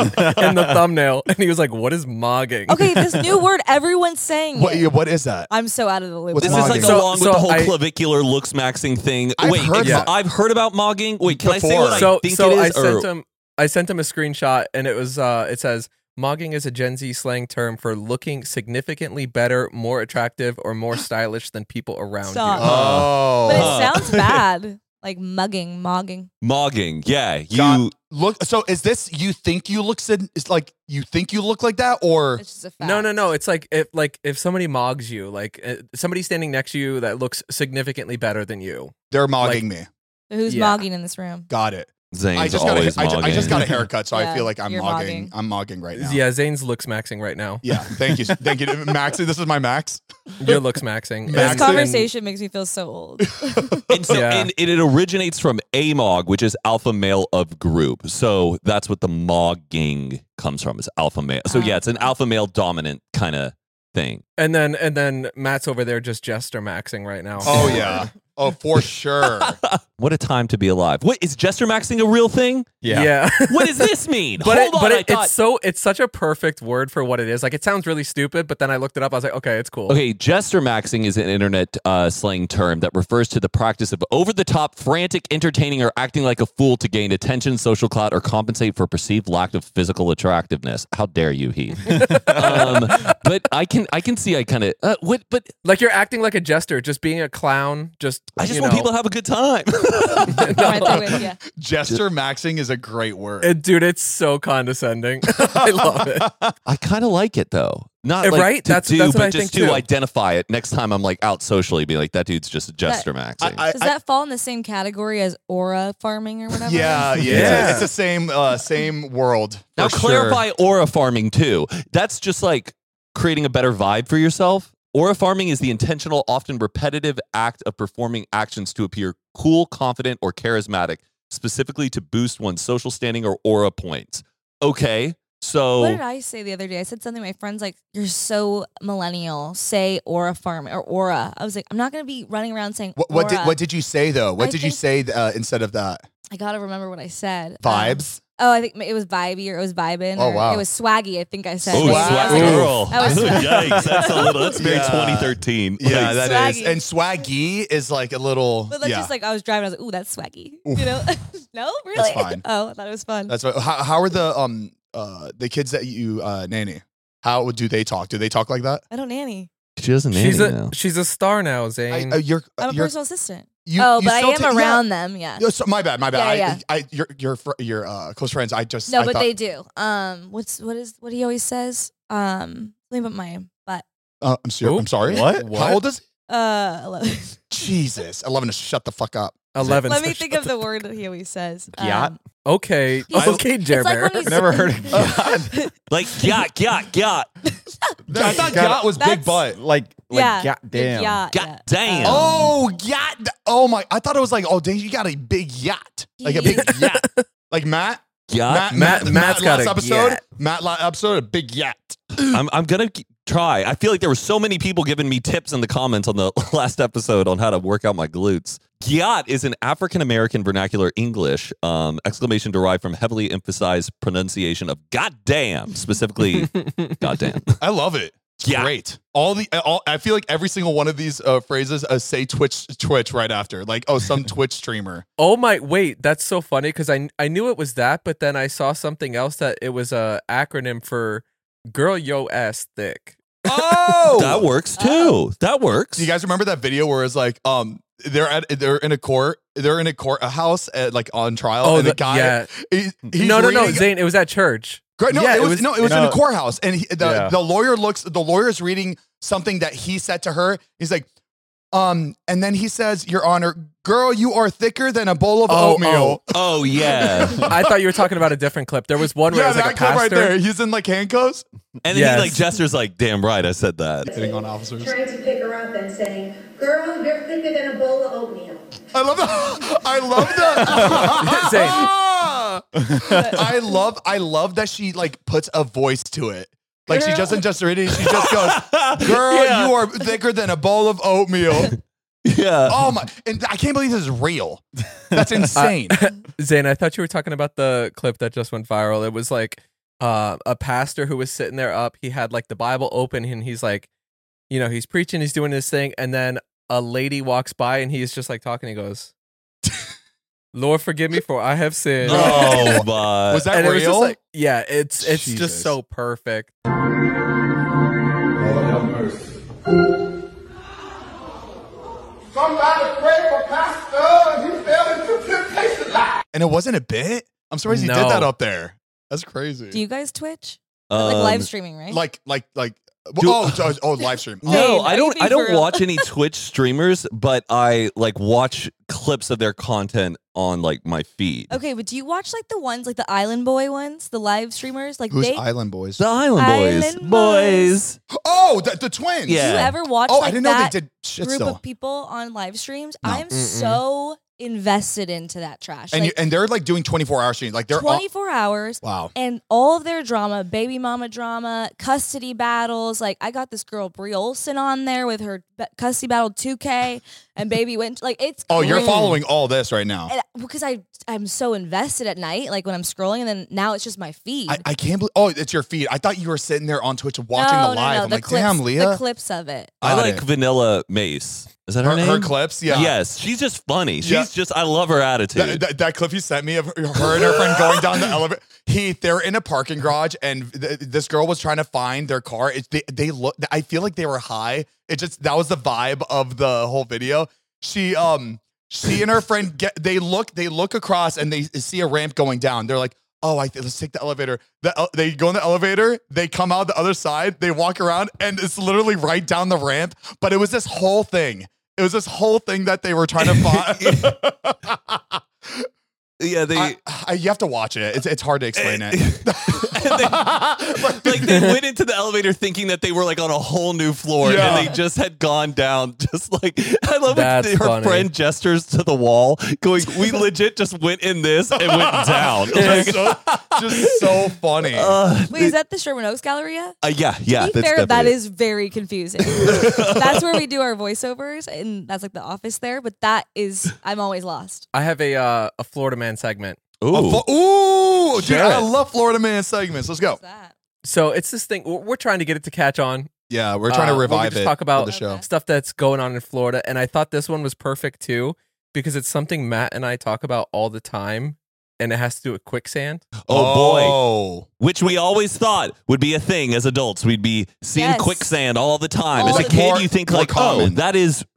the thumbnail. And he was like, "What is mogging?" Okay, this new word, everyone's saying it. What is that? I'm so out of the loop. What's This on is like mogging? this. along So with the whole I- clavicular looks maxing thing. I've Wait, heard that. I've heard about mogging. Wait, can I say Before. what I So think so it I is? sent him a screenshot and it was it says mogging is a Gen Z slang term for looking significantly better, more attractive, or more stylish than people around Stop. you. Oh. But it sounds bad. Like mugging, mogging. Mogging. Yeah, you. God, look. So is this? You think you look? It's like you think you look like that, or It's just a fact. No. It's like if somebody mogs you, like somebody standing next to you that looks significantly better than you. they're mogging me? Who's Yeah. mogging in this room? Got it. Zane's I just got always mogging. I just got a haircut, so I Yeah, feel like I'm you're mogging. mogging. I'm mogging right now. Yeah, Zane's looks maxing right now. Yeah. Thank you. Max. This is my Max. Your looks maxing. This Max And- conversation makes me feel so old. And so Yeah. and it originates from AMOG, which is alpha male of group. So that's what the mogging comes from, is alpha male. So yeah, it's an alpha male dominant kind of thing. And then Matt's over there just jester maxing right now. Oh yeah. Oh, for sure. What a time to be alive. Wait, is jester maxing a real thing? Yeah. What does this mean? But Hold on, I thought- it's such a perfect word for what it is. Like it sounds really stupid, but then I looked it up. I was like, okay, it's cool. Okay, jester maxing is an internet slang term that refers to the practice of over-the-top, frantic, entertaining, or acting like a fool to gain attention, social clout, or compensate for perceived lack of physical attractiveness. How dare you, Heath? But I can see I kind of but Like you're acting like a jester, just being a clown. I just want people to have a good time. I'm right there with you. Gesture maxing is a great word. Dude, it's so condescending. I love it. I kind of like it though. Not like Right? to That's do, what but I just think, to too. identify it next time I'm like out socially, be like, that dude's just a jester maxing. Does that fall in the same category as aura farming or whatever? yeah. Yeah. It's the same world. Now for clarify aura farming too. That's just like creating a better vibe for yourself. Aura farming is the intentional, often repetitive act of performing actions to appear cool, confident, or charismatic, specifically to boost one's social standing or aura points. Okay, so What did I say the other day? I said something. My friend's like, "You're so millennial. Say aura farm or aura." I was like, "I'm not gonna be running around saying aura." What did you say though? What I did you say instead of that? I gotta remember what I said. Vibes. I think it was vibey or it was vibing. Oh, or wow. It was swaggy. I think I said. oh, maybe. Swag- I was swag like, girl. That was- Yikes, that's very Yeah. 2013. Yeah, Like, that is. Swaggy. And swaggy is like a little. But that's yeah. just like I was driving. I was like, "Ooh, that's swaggy." Oof. You know? No, really? fine. Oh, I thought it was fun. That's what. How are the kids that you nanny? How do they talk? Do they talk like that? I don't nanny. she doesn't nanny now. She's a star now, Zane. You're I'm a you're- personal assistant. You, Oh, you but I still am ta- around them. Yeah. Yeah, so, my bad. Yeah, You're close friends. I just. No, I but thought, they do. What he always says. Let me put my butt. I'm sorry. I'm sorry. What? How old is? 11. Jesus, 11 to shut the fuck up. 11. Let me think of the word that he always says. Yacht? Okay. He's- Okay, Jer it's like Bear. when he's- Never heard of yacht. Like yacht. I thought yacht was big That's- butt. like Yeah. goddamn. Yacht. God damn. Oh, yacht. Oh my! I thought it was like, oh, dang, you got a big yacht, like a big yacht, like Matt. Yacht. Matt's got last a episode. yacht. Matt last episode, a big yacht. I'm gonna try. I feel like there were so many people giving me tips in the comments on the last episode on how to work out my glutes. Gyat is an African American vernacular English exclamation derived from heavily emphasized pronunciation of goddamn, specifically goddamn. I love it. It's Yeah. great. I feel like every single one of these phrases say Twitch right after. Like, oh, some Twitch streamer. Oh my, wait, that's so funny because I knew it was that, but then I saw something else that it was a acronym for girl yo ass thick. Oh, That works too. That works. Do you guys remember that video where it's like, they're in a courthouse like on trial, and the guy, yeah. he's No, reading, Zane, it was at church. No, Yeah, it was in a courthouse, and the lawyer's reading something that he said to her. He's like, and then he says, "Your Honor, girl, you are thicker than a bowl of oatmeal." Oh yeah. I thought you were talking about a different clip. There was one where Yeah, it was like that a clip right pastor. there. He's in like handcuffs, And then Yes. he like gestures like, damn right, I said that. hitting on officers. Trying to pick her up and saying, "Girl, you're thicker than a bowl of oatmeal." I love that. I love that. Zane. I love that she like puts a voice to it. Like she doesn't just read it. She just goes, "Girl, Yeah. you are thicker than a bowl of oatmeal." Yeah. Oh my! And I can't believe this is real. That's insane. Zane, I thought you were talking about the clip that just went viral. It was like a pastor who was sitting there up. He had like the Bible open and he's like, you know, he's preaching, he's doing his thing. And then a lady walks by and he's just like talking. He goes, Lord, forgive me for I have sinned. Oh my. Was that And it was real? just like, yeah, it's Jesus. just so perfect. Somebody prayed for Pastor and he fell into temptation. And it wasn't a bit. I'm surprised he did No. that up there. That's crazy. Do you guys Twitch? Like live streaming, right? like Do- live stream. No, Zane, I are you don't. being I don't for real? watch any Twitch streamers, but I like watch clips of their content on like my feed. Okay, but do you watch like the ones, like the Island Boy ones, the live streamers? Like Who's they. Island Boys? The Island Boys, Island boys. Oh, the twins. Yeah. Do you ever watch Oh, like I didn't know that they did shit group still. of people on live streams? No. I am so invested into that trash. And Like, and they're like doing 24-hour streams. Like they're all, 24 hours. wow. And all of their drama, baby mama drama, custody battles. Like I got this girl Brie Olson on there with her custody battle 2K, and baby went like it's. Oh, you're crazy. following all this right now. And because I'm so invested at night, like when I'm scrolling, and then now it's just my feed. I can't believe. Oh, it's your feed. I thought you were sitting there on Twitch watching no, the live. No, I'm the like, clips, damn, Leah. the clips of it. I Got like it. Vanilla Mace. Is that her name? Her clips, yeah. Yes, she's just funny. She's Yeah. just. I love her attitude. That clip you sent me of her and her friend going down the elevator. They're in a parking garage, and this girl was trying to find their car. They look. I feel like they were high. That was the vibe of the whole video. She and her friend they look across and they see a ramp going down. They're like, oh, let's take the elevator. They go in the elevator. They come out the other side. They walk around, and it's literally right down the ramp. But it was this whole thing. It was this whole thing that they were trying to find. yeah, they. You have to watch it. It's hard to explain it. Like they went into the elevator thinking that they were like on a whole new floor, Yeah. and they just had gone down. Just like I love when That's her funny. friend gestures to the wall, going, "We legit just went in this and went down." Like, just so funny. Wait, is that the Sherman Oaks Galleria? yeah. To be fair, definitely that it. is very confusing. That's where we do our voiceovers, and that's like the office there. But that is, I'm always lost. I have a Florida man segment. Ooh. Ooh, dude, Share I it. love Florida Man segments. Let's go. What's that? So it's this thing. We're trying to get it to catch on. Yeah, we're trying to where we revive just it. talk about for the show. Okay. stuff that's going on in Florida. And I thought this one was perfect too, because it's something Matt and I talk about all the time, and it has to do with quicksand. Oh boy. Oh. Which we always thought would be a thing as adults. We'd be seeing Yes. quicksand all the time. All As a the kid, time. you think More like, common. oh, that is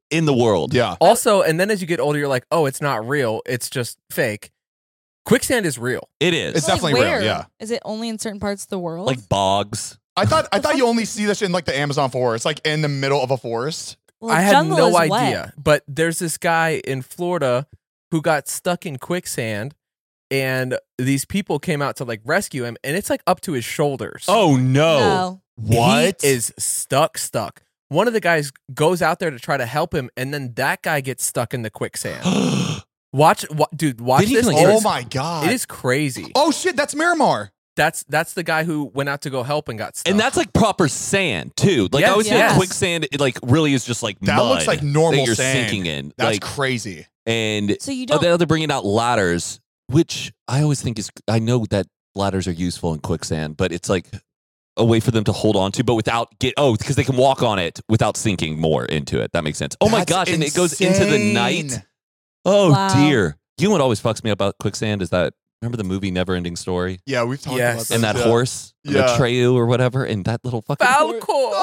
in the world. Yeah. Also, and then as you get older, you're like, oh, it's not real. It's just fake. Quicksand is real. It is. It's But, definitely real, where? yeah. Is it only in certain parts of the world? like bogs. I thought you only see this in like the Amazon forest, like in the middle of a forest. well, I had jungle no is idea. wet. But there's this guy in Florida who got stuck in quicksand, and these people came out to like rescue him, and it's like up to his shoulders. Oh no. No. What? He is stuck. One of the guys goes out there to try to help him, and then that guy gets stuck in the quicksand. Dude, watch Did he this. like- It Oh is- my god. It is crazy. Oh shit, that's Miramar. That's the guy who went out to go help and got stuck. And that's like proper sand too. Like I Yes. always think Yes. quicksand, it like really is just like That mud looks like normal that you're sand. sinking in. That's like crazy. and So you oh, don't. they're bringing out ladders, which I always think is. I know that ladders are useful in quicksand, but it's like a way for them to hold on to, but without because they can walk on it without sinking more into it. That makes sense. Oh my That's gosh, and it goes into the insane. night. Oh Wow. dear. You know what always fucks me up about quicksand is that remember the movie Never Ending Story Yeah, we've talked Yes. about this. and that yeah. horse, Yeah. Atreyu or whatever, and that little fucking horse.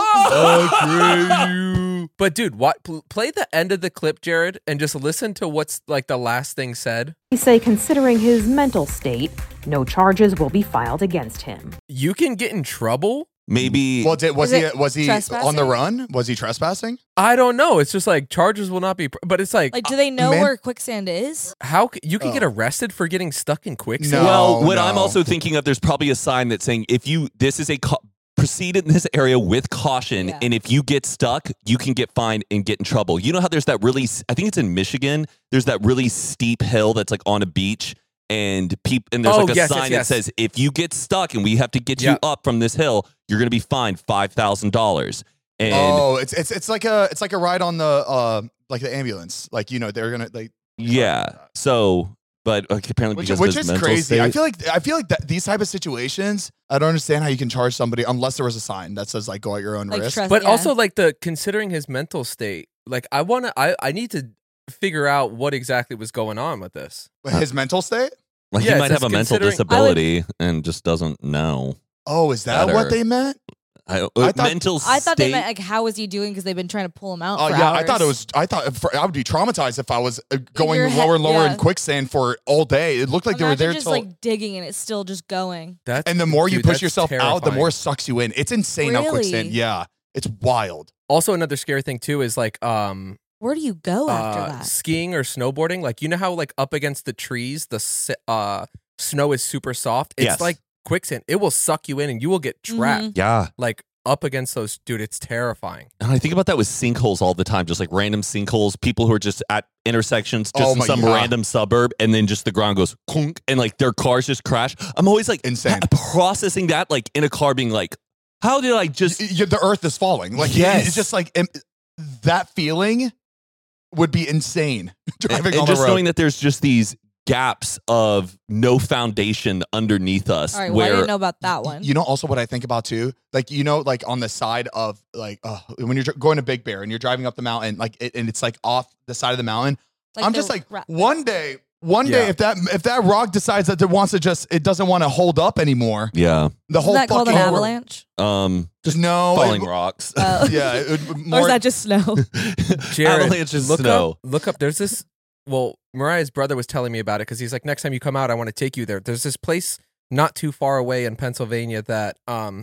Falcor. But dude, play the end of the clip, Jared, and just listen to what's like the last thing said. They say considering his mental state, no charges will be filed against him. You can get in trouble. Maybe Well, was Is he it on the trespassing? run? Was he trespassing? I don't know. It's just like charges will not be, but it's like, Like, do they know man- where quicksand is? how you can Oh. get arrested for getting stuck in quicksand? No. well, what I'm no. also thinking of, there's probably a sign that's saying this is a proceed in this area with caution, Yeah. and if you get stuck, you can get fined and get in trouble. You know how there's that really, I think it's in Michigan. There's that really steep hill that's like on a beach, and there's Oh, like a yes, sign yes. that says if you get stuck and we have to get you Yeah. up from this hill, you're going to be fined $5,000. And Oh, it's like a ride on the like the ambulance. Like they're gonna like yeah, so. But apparently, which because of his is mental crazy. state, I feel like that these type of situations, I don't understand how you can charge somebody unless there was a sign that says like go at your own Like risk. But yeah. also like considering his mental state, like I need to figure out what exactly was going on with this. His mental state. like Yeah, he it might have says a mental considering- disability and just doesn't know. Oh, is that Better. what they meant? Mental I thought state. they meant like, how is he doing? Because they've been trying to pull him out. Oh for yeah, hours. I thought I would be traumatized if I was going your lower and head- lower yeah. in quicksand for all day. It looked like they were Imagine there just till. like digging and it's still just going. That's And the more you dude, push that's yourself out, the terrifying. more it sucks you in. It's insane how quicksand. Really? Yeah, it's wild. Also, another scary thing too is like Where do you go after that? skiing or snowboarding. Like you know how like up against the trees, the snow is super soft. It's Yes. like quicksand. It will suck you in, and you will get trapped. Yeah. Like up against those, dude. It's terrifying. And I think about that with sinkholes all the time, just like random sinkholes, people who are just at intersections, just Oh in my some God. random suburb, and then just the ground goes clunk, and like their cars just crash. I'm always like Insane. processing that, like in a car, being like, how did I just? The earth is falling. Like Yes. it's just like that feeling would be insane. Driving and on the just road. knowing that there's just these gaps of no foundation underneath us, All right, well, I where didn't know about that one. You know, also what I think about too, like like on the side of like when you're going to Big Bear and you're driving up the mountain, like and it's like off the side of the mountain. I'm the just like ra- one day Yeah. if that rock decides that it doesn't want to hold up anymore, yeah, the Isn't whole that called an fucking avalanche? just no falling it- rocks. Oh. Yeah, it would Or more is that just snow? Jared, Avalanche is look snow. Up, look up. There's this. Well, Mariah's brother was telling me about it because he's like, next time you come out, I want to take you there. There's this place not too far away in Pennsylvania that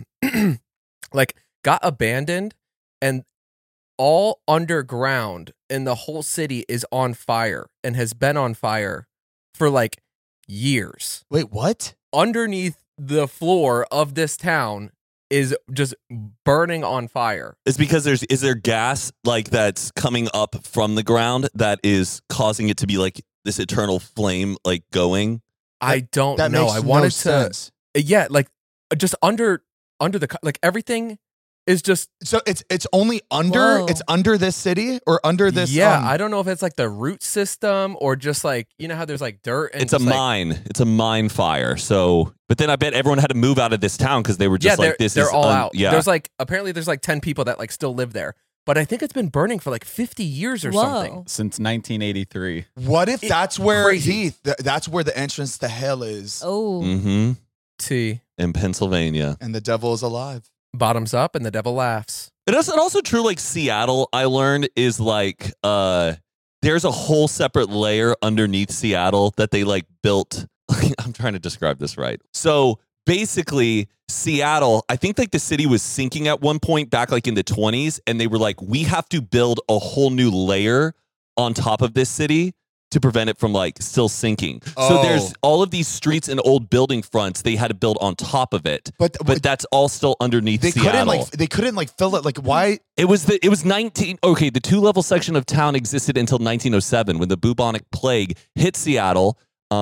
like got abandoned, and all underground in the whole city is on fire and has been on fire for like years. Wait, what? Underneath the floor of this town is just burning on fire. It's because is there gas like that's coming up from the ground that is causing it to be like this eternal flame like going? I don't That know. makes I wanted no to sense. Yeah, like just under the like everything is just So it's only under Whoa. it's under this city or under this. yeah. I don't know if it's like the root system or just like you know how there's like dirt. And It's a just, like, mine. It's a mine fire. So, but then I bet everyone had to move out of this town because they were just yeah, like, "This they're is all out. Yeah, There's like apparently there's like 10 people that like still live there, but I think it's been burning for like 50 years or Whoa. something. Since 1983. What if that's where crazy. Heath? That's where the entrance to hell is, Oh. mm-hmm. T In Pennsylvania. and the devil is alive. bottoms up and the devil laughs. It is also true, like Seattle, I learned is like there's a whole separate layer underneath Seattle that they like built. I'm trying to describe this right. So basically, Seattle, I think like the city was sinking at one point back like in the 20s, and they were like, we have to build a whole new layer on top of this city to prevent it from like still sinking. So there's all of these streets and old building fronts they had to build on top of it. But that's all still underneath Seattle. They couldn't like fill it. Like why? It was 19. Okay, the 2-level section of town existed until 1907 when the bubonic plague hit Seattle.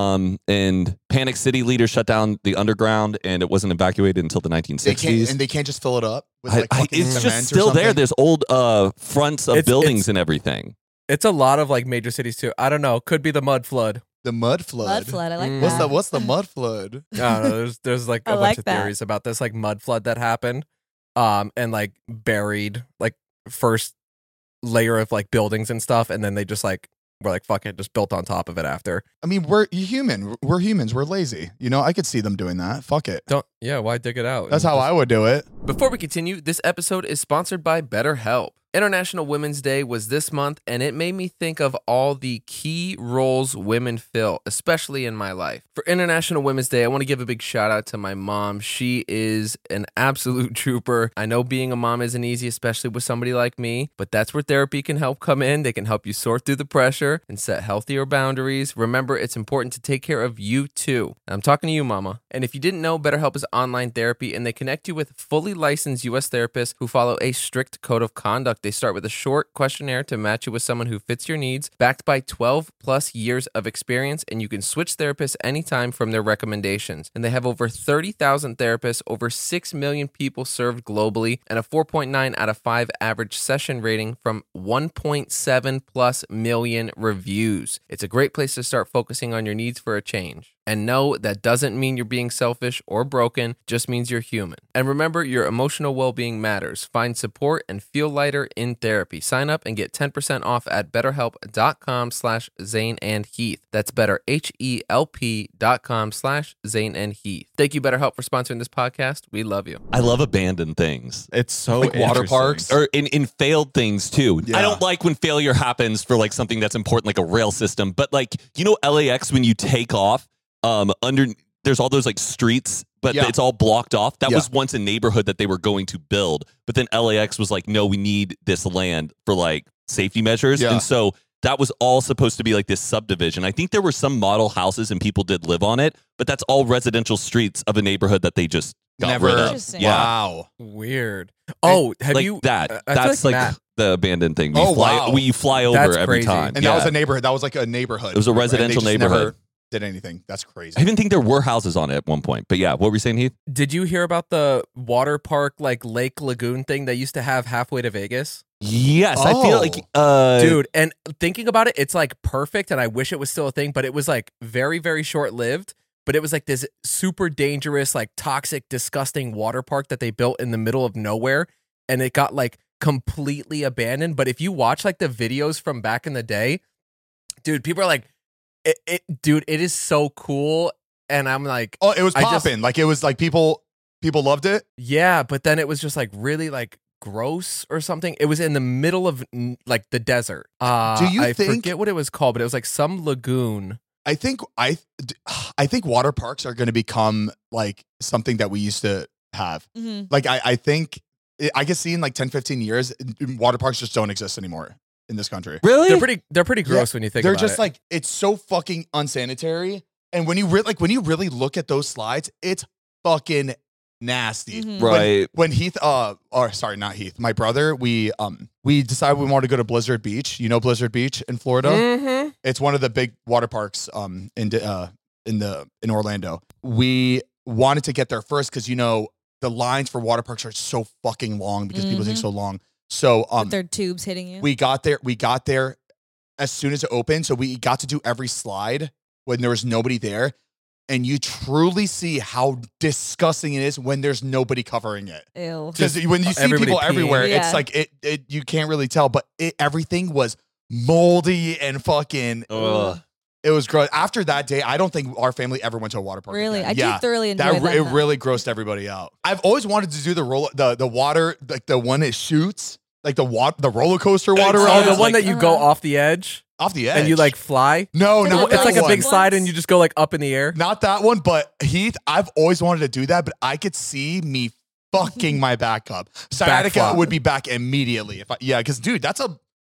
And Panic City leaders shut down the underground, and it wasn't evacuated until the 1960s. They can't just fill it up with like it's just still there. There's old fronts of buildings and everything. It's a lot of like major cities too. I don't know. Could be the mud flood. The mud flood. Mud flood. I like that. What's the mud flood? I don't know. There's like a bunch of theories about this like mud flood that happened, and like buried like first layer of like buildings and stuff, and then they just like were like fuck it, just built on top of it after. I mean, we're human. We're humans. We're lazy. You know, I could see them doing that. Fuck it. Why dig it out? That's how I would do it. Before we continue, this episode is sponsored by BetterHelp. International Women's Day was this month, and it made me think of all the key roles women fill, especially in my life. For International Women's Day, I want to give a big shout out to my mom. She is an absolute trooper. I know being a mom isn't easy, especially with somebody like me, but that's where therapy can help come in. They can help you sort through the pressure and set healthier boundaries. Remember, it's important to take care of you too. I'm talking to you, mama. And if you didn't know, BetterHelp is online therapy, and they connect you with fully licensed U.S. therapists who follow a strict code of conduct. They start with a short questionnaire to match you with someone who fits your needs, backed by 12 plus years of experience, and you can switch therapists anytime from their recommendations. And they have over 30,000 therapists, over 6 million people served globally, and a 4.9 out of 5 average session rating from 1.7 plus million reviews. It's a great place to start focusing on your needs for a change. And no, that doesn't mean you're being selfish or broken, just means you're human. And remember, your emotional well-being matters. Find support and feel lighter in therapy. Sign up and get 10% off at betterhelp.com/Zane and Heath. That's betterhelp.com/Zane and Heath. Thank you, BetterHelp, for sponsoring this podcast. We love you. I love abandoned things. It's so like water parks or in failed things too. Yeah. I don't like when failure happens for like something that's important, like a rail system. But like, you know, LAX, when you take off, there's all those like streets, but it's all blocked off. That was once a neighborhood that they were going to build, but then LAX was like, no, we need this land for like safety measures. And so that was all supposed to be like this subdivision. I think there were some model houses and people did live on it, but that's all residential streets of a neighborhood that they just got rid of. Yeah. Wow. Weird. Oh, have like you that? That's like the abandoned thing. We fly over That's every crazy. time. And that was a neighborhood. That was like a neighborhood. It was a residential neighborhood. Did anything. That's crazy. I even think there were houses on it at one point. But yeah, what were you saying, Heath? Did you hear about the water park like Lake Lagoon thing they used to have halfway to Vegas? Yes, I feel like dude, and thinking about it, it's like perfect, and I wish it was still a thing, but it was like very, very short-lived. But it was like this super dangerous, like toxic, disgusting water park that they built in the middle of nowhere, and it got like completely abandoned. But if you watch like the videos from back in the day, dude, people are like, dude, it is so cool. And I'm like, oh, it was popping. Like it was like people loved it. Yeah, but then it was just like really like gross or something. It was in the middle of like the desert. I forget what it was called, but it was like some lagoon. I think water parks are going to become like something that we used to have. Mm-hmm. Like I think I can see in like 10, 15 years, water parks just don't exist anymore in this country. Really? They're pretty gross when you think about it. They're just like, it's so fucking unsanitary. And when you really look at those slides, it's fucking nasty. Mm-hmm. Right. When Heath, sorry, not Heath, my brother, we decided we wanted to go to Blizzard Beach. You know Blizzard Beach in Florida? Mm-hmm. It's one of the big water parks in Orlando. We wanted to get there first because, you know, the lines for water parks are so fucking long because people take so long. So with their tubes hitting you. We got there as soon as it opened. So we got to do every slide when there was nobody there. And you truly see how disgusting it is when there's nobody covering it. Ew. Because when you see people everywhere, it's like it you can't really tell, but everything was moldy and fucking It was gross. After that day, I don't think our family ever went to a water park. Really? again. I do thoroughly enjoy them, It though. really grossed everybody out. I've always wanted to do the water, like the one that shoots, like the roller coaster water Oh, ride. the one like- that you go off the edge off the edge. and you like fly. No, They're no, not It's like that a one. big slide and you just go like up in the air. Not that one, but Heath, I've always wanted to do that, but I could see me fucking my back up. Sciatica Backflop. would be back immediately. Because dude, that's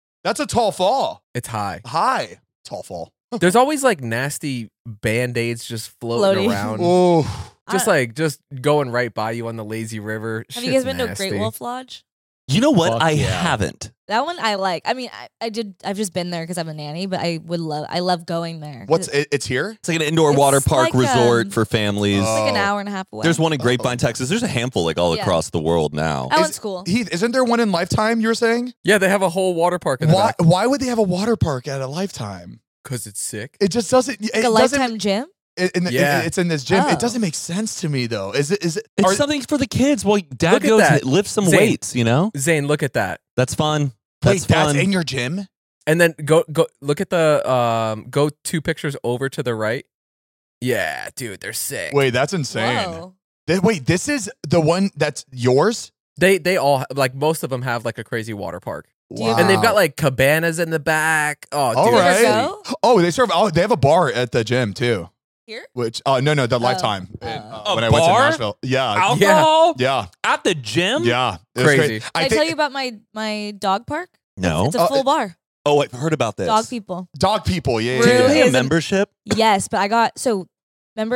a tall fall. It's high. High. Tall fall. There's always like nasty band-aids just floating Floating. around. Oh. Just going right by you on the lazy river. Have you guys been to Great Wolf Lodge? You know what? Fuck I yeah. haven't. That one I like. I mean, I've just been there because I'm a nanny, but I love going there. What's it? It's here? It's like an indoor It's water park like, resort um, for families. It's like an Oh. hour and a half away. There's one in Grapevine, Texas. There's a handful like all Yeah. across the world now. That one's cool. Heath, isn't there one in Lifetime you were saying? Yeah, they have a whole water park in the Why back. why would they have a water park at a Lifetime? Because it's sick. It just doesn't Like it a doesn't Lifetime gym. Yeah. it's in this gym. Oh. It doesn't make sense to me though. Is it It's are- something for the kids. Well, dad Look at goes that. and lifts some Zane. weights, you know? Zane, look at that. That's fun. wait, That's fun. that's in your gym? And then go look at the go 2 pictures over to the right. Yeah, dude, they're sick. Wait, that's insane. Whoa. Wait, this is the one that's yours? They all like most of them have like a crazy water park. Do you- And they've got like cabanas in the back. Oh, All dude. you ever right. go? Oh, they have a bar at the gym too. Here? Which no, the Lifetime Oh. A when I went to bar? Nashville. Yeah. Alcohol Yeah. at the gym? Yeah. It was Crazy. great. Did I tell you about my dog park? No. It's a full bar. Oh, I've heard about this. Dog people. Dog people. Yeah. Rue Do they have is a- membership? Yes, but I got remember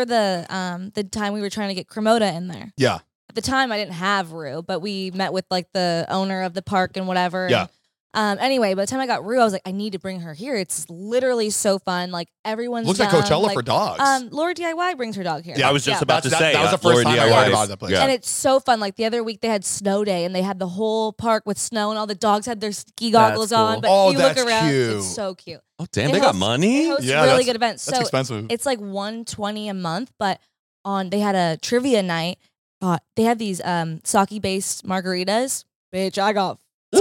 the time we were trying to get Cremota in there? Yeah. At the time I didn't have Rue, but we met with like the owner of the park and whatever. Yeah. And, anyway, by the time I got Rue, I was like, I need to bring her here. It's literally so fun. Like everyone's Looks like young, Coachella like, for dogs. Laura DIY brings her dog here. I was just about to say that was the Laura first time I DIY. heard about that place. Yeah. And it's so fun. Like the other week, they had snow day, and they had the whole park with snow, and all the dogs had their ski goggles That's on. cool. But Oh, you look that's around, cute. it's so cute. Oh, damn, They they got host- money? They host Yeah, really that's- good events. That's So expensive. it's like $120 a month, but they had a trivia night. They had these sake based margaritas. Bitch, I got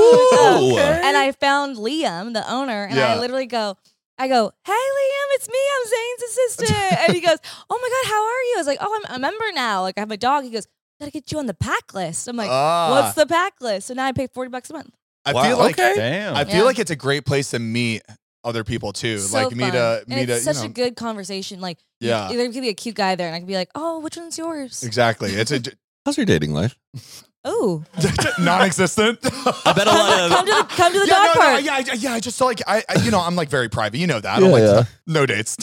Ooh. and I found Liam, the owner, and Yeah. I literally go, hey Liam, it's me, I'm Zane's assistant. And he goes, oh my God, how are you? I was like, oh, I'm a member now. Like I have my dog. He goes, gotta get you on the pack list. I'm like, what's the pack list? So now I pay $40 a month. I Wow, feel like okay. Damn. I feel Yeah. like it's a great place to meet other people too. So like meet fun. a and meet it's a such a good conversation. Like Yeah. there could be a cute guy there, and I could be like, oh, which one's yours? Exactly. It's a How's your dating life? Oh, non-existent. I bet a lot of. come to the dog park. Yeah. I just like I I'm like very private. You know that. I don't like no dates.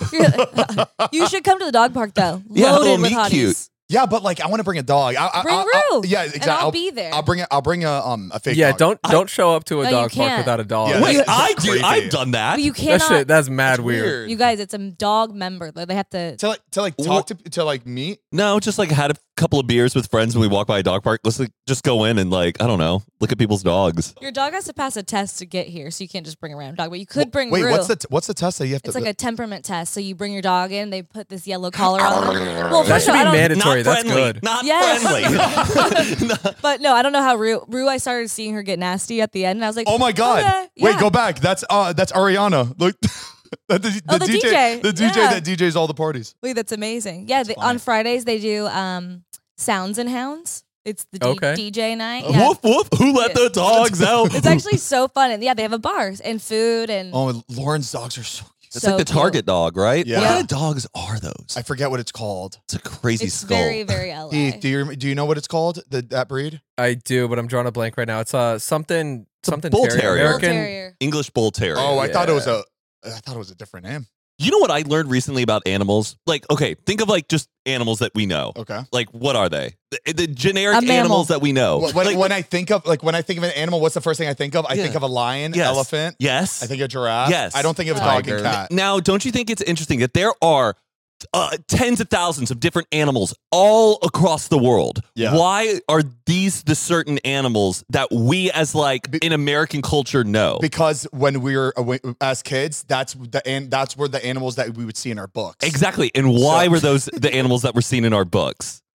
You should come to the dog park though. Yeah, Loaded little with meet hotties. cute. Yeah, but like I want to bring a dog. Bring Rue. Yeah, exactly. And I'll be there. I'll bring a fake Yeah, dog. don't show up to a No, you dog park can't. without a dog. Yeah, Wait, that's I do. creepy. I've done that. But you that cannot. shit, that's mad weird. You guys, it's a dog member. They have to. to like talk to like meet. No, just like had a couple of beers with friends when we walk by a dog park. Let's like, just go in and like, I don't know, look at people's dogs. Your dog has to pass a test to get here, so you can't just bring a random dog. But you could bring Wait, Rue. what's the test that you have It's to? like a temperament test. So you bring your dog in, they put this yellow collar on them. Well, That first should of all, be I don't- mandatory. Not That's friendly. good. Not Yes. friendly. But no, I don't know how Rue. I started seeing her get nasty at the end, and I was like, Oh my god! okay, Wait, yeah. go back. That's Ariana. Look, the DJ, Oh, the DJ. the DJ Yeah. that DJs all the parties. Wait, that's amazing. Yeah, funny. on Fridays they do Sounds and Hounds. It's the Okay. DJ night. Yeah. Woof woof. Who let the dogs out? It's actually so fun, and yeah, they have a bars and food and. Oh, Lauren's dogs are so. It's so like the cute. Target dog, right? Yeah. What kind of dogs are those? I forget what it's called. It's a crazy It's skull. very very LA. Heath, do you know what it's called? That breed? I do, but I'm drawing a blank right now. It's something bull terrier. Bull American. Terrier. English bull terrier. Oh, I thought it was Yeah. a different name. You know what I learned recently about animals? Like, okay, think of like just animals that we know. Okay. Like, what are they? The generic A mammal. animals that we know. When I think of an animal, what's the first thing I think of? I Yeah. think of a lion, Yes. elephant. Yes. I think of giraffe. Yes. I don't think of a dog Tiger. and cat. Now, don't you think it's interesting that there are tens of thousands of different animals all across the world? Yeah. Why are these the certain animals that we as like in American culture know? Because when we were as kids, that's where the animals that we would see in our books. Exactly. And why So- were those the animals that were seen in our books?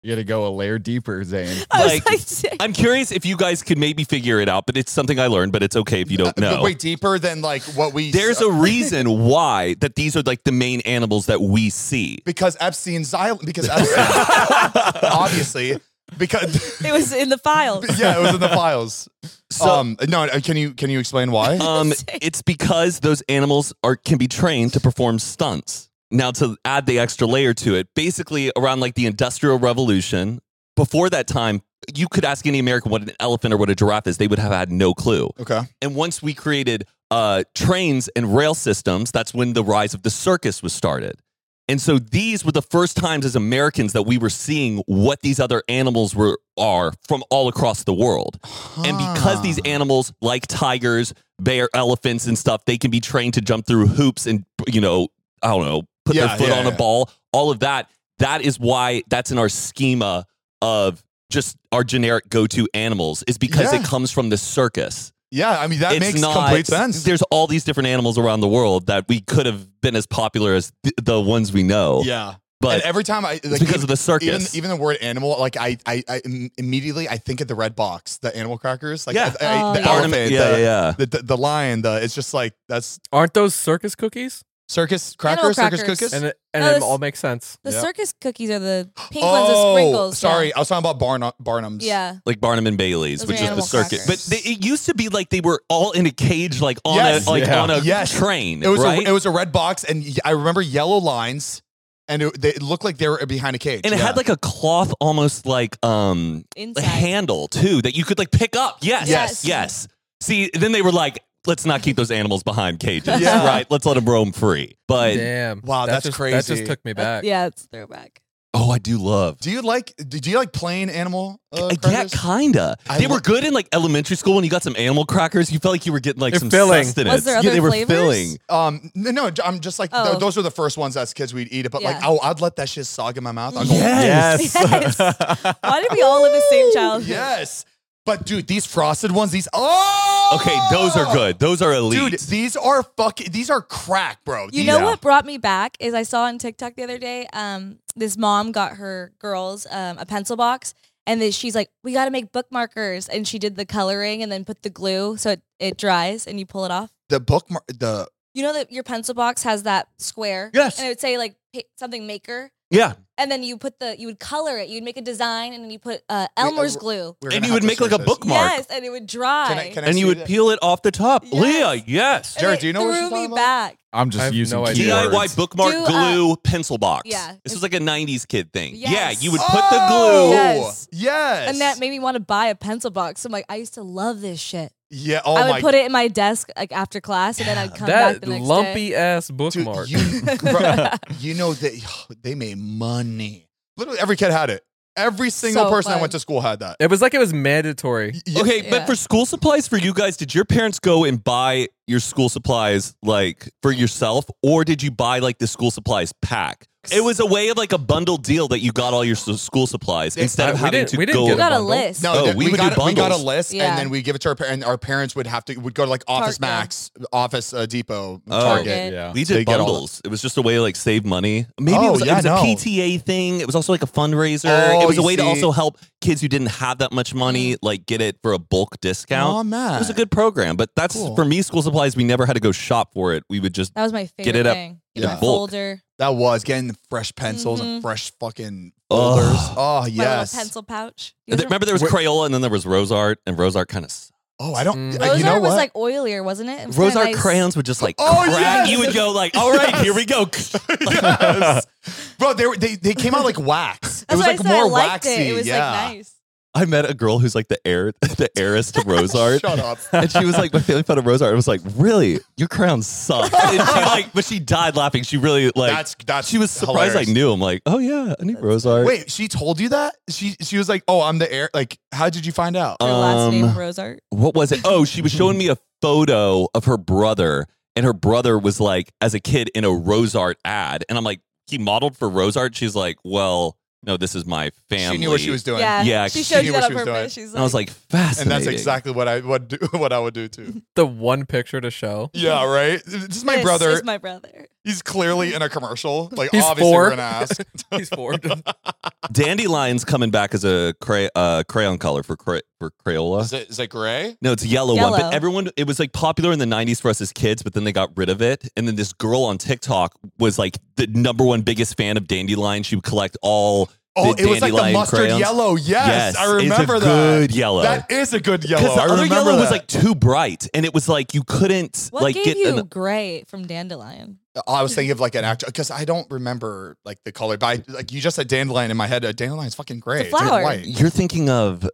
You got to go a layer deeper, Zane. I was Like, like, I'm curious if you guys could maybe figure it out, but it's something I learned, but it's okay if you don't know. Wait, deeper than like what we. There's a reason why that these are like the main animals that we see. because Epstein's Island. Because Epstein, obviously, because it was in the files. yeah, it was in the files. So- No, can you explain why? It's because those animals can be trained to perform stunts. Now, to add the extra layer to it, basically around like the Industrial Revolution, before that time, you could ask any American what an elephant or what a giraffe is, they would have had no clue. Okay. And once we created trains and rail systems, that's when the rise of the circus was started. And so these were the first times as Americans that we were seeing what these other animals are from all across the world. And because these animals, like tigers, bear, elephants, and stuff, they can be trained to jump through hoops and, I don't know, put their foot on a ball, all of that. That is why that's in our schema of just our generic go-to animals, is because it comes from the circus. Yeah, I mean, that It's makes not- complete sense. There's all these different animals around the world that we could have been as popular as the ones we know. Yeah. But and every time it's because of the circus. even the word animal, like I immediately I think of the red box, the animal crackers, like Yeah. the Oh, yeah. elephant, Yeah. the lion, it's just like that's Aren't those circus cookies? circus Animal crackers, circus crackers. cookies. And it this- all makes sense. The Yep. circus cookies are the pink ones with sprinkles. sorry, Yeah. I was talking about Barnum's. Yeah. Like Barnum and Bailey's, Those which are is the animal circuit. crackers. But it used to be like they were all in a cage, like on Yes. on a Yes. train. It was right? it was a red box, and I remember yellow lines, and it looked like they were behind a cage. and it had like a cloth, almost like a Inside. handle too, that you could like pick up. Yes, Yes. yes. See, then they were like, let's not keep those animals behind cages. Yeah. Right. Let's let them roam free. But Damn. Wow, That that's just, crazy. That just took me back. Yeah, it's throwback. oh, I do love. Do you like plain animal? Yeah, crackers? kinda. I They were lo- good in like elementary school when you got some animal crackers. You felt like you were getting like They're some filling. sustenance. Was there yeah, other they were flavors? filling. No, I'm just like Oh. those were the first ones as kids we'd eat it, but like Yeah. I'd let that shit sog in my mouth. I'll go, Yes. Yes. Why did we all live the same childhood? yes. But dude, these frosted ones, oh, Okay, those are good. Those are elite. Dude, these are crack, bro. You know what brought me back is I saw on TikTok the other day, this mom got her girls a pencil box, and then she's like, we got to make bookmarkers, and she did the coloring and then put the glue so it dries and you pull it off. The bookmark, the You know that your pencil box has that square? Yes. And it would say like something maker. Yeah. And then you would color it. You'd make a design and then you put Elmer's glue. we're And gonna you have would to make like a search this. bookmark. Yes, and it would dry. Can I And you see would that? peel it off the top. Yes. Leah, yes. And Jared, it do you know what threw she's me talking about? back. I'm I just have using no idea. keywords. DIY bookmark Do, glue pencil box. yeah. This was like a 90s kid thing. Yes. Yeah, you would put the Oh, glue. Yes. Yes. And that made me want to buy a pencil box. So I'm like, I used to love this shit. Yeah. Oh I would my. put it in my desk like after class, and then I'd come back That the next lumpy day. ass Dude, bookmark. you know they made money. Literally every kid had it. Every single So person that fun. went to school had that. It was like it was mandatory. Okay, Yeah. but for school supplies for you guys, did your parents go and buy your school supplies like for yourself, or did you buy like the school supplies pack? It was a way of like a bundle deal that you got all your school supplies instead of we having didn't- to we didn't go. get You got a bundle. list. No, Oh, that- we would do we got a bundles. list, Yeah. and then we give it to our parents, and our parents would go to like Office Target. Max, Office Depot, Oh. Target. Target. Yeah. We They did get all bundles. It was just a way to like save money. Maybe Oh, it was, yeah, it was no. a PTA thing. It was also like a fundraiser. Oh, it was a you way to see. also help kids who didn't have that much money like get it for a bulk discount. Oh, man. It was a good program, but that's Cool. for me. School supplies, we never had to go shop for it. We would just That was my favorite it up thing. in Get a bulk. folder, That was getting the fresh pencils and Mhm. fresh fucking Oh. folders. Oh my yes. little pencil pouch. remember there was Crayola and then there was Rose Art, and Rose Art kind of Oh, I don't. Rose you know Art what? was like oilier, wasn't it? It was Rose kinda Art nice. crayons would just like Oh, crack. yes! You would go like, all right, here we go. Yes. Bro, they came out like wax. That's it was why like I said more I liked waxy. it. It was yeah. like nice. I met a girl who's like the heiress to Rose Art. Shut up. And she was like, my family found a Rose Art. I was like, really? Your crayons suck. And she but she died laughing. She really like, That's she was surprised hilarious. I knew. I'm like, oh yeah, I need Rose Art. Wait, she told you that? She was like, "Oh, I'm the heir." Like, how did you find out? Her last name Um, Rose Art. What was it? Oh, she was showing me a photo of her brother, and her brother was like, as a kid, in a Rose Art ad. And I'm like, he modeled for Rose Art? She's like, well, no, this is my family. She knew what she was doing. Yeah, Yeah, she she showed knew you what that she on was doing. purpose. She's And I was like, And fascinating. that's exactly what I would do. What I would do too. The one picture to show. Yeah, right. This is my This brother. is my brother. He's clearly in a commercial. Like, He's obviously, 4. we're gonna ask. He's 4. Dandelion's coming back as a crayon color for Crayola. Is it gray? No, it's a yellow one. But Yellow. everyone, it was like popular in the 90s for us as kids, but then they got rid of it. And then this girl on TikTok was like the #1 biggest fan of Dandelion. She would collect all Oh, the it was like the Dandelion mustard crayons. yellow. Yes, I remember it's a that. good yellow. That is a good yellow. Because the I other remember yellow was that. like too bright, and it was like you couldn't What like gave get. you gray from Dandelion? I was thinking of like an actor because I don't remember like the color. But like you just said dandelion in my head. Dandelion is fucking gray. It's a flower. white. You're thinking of.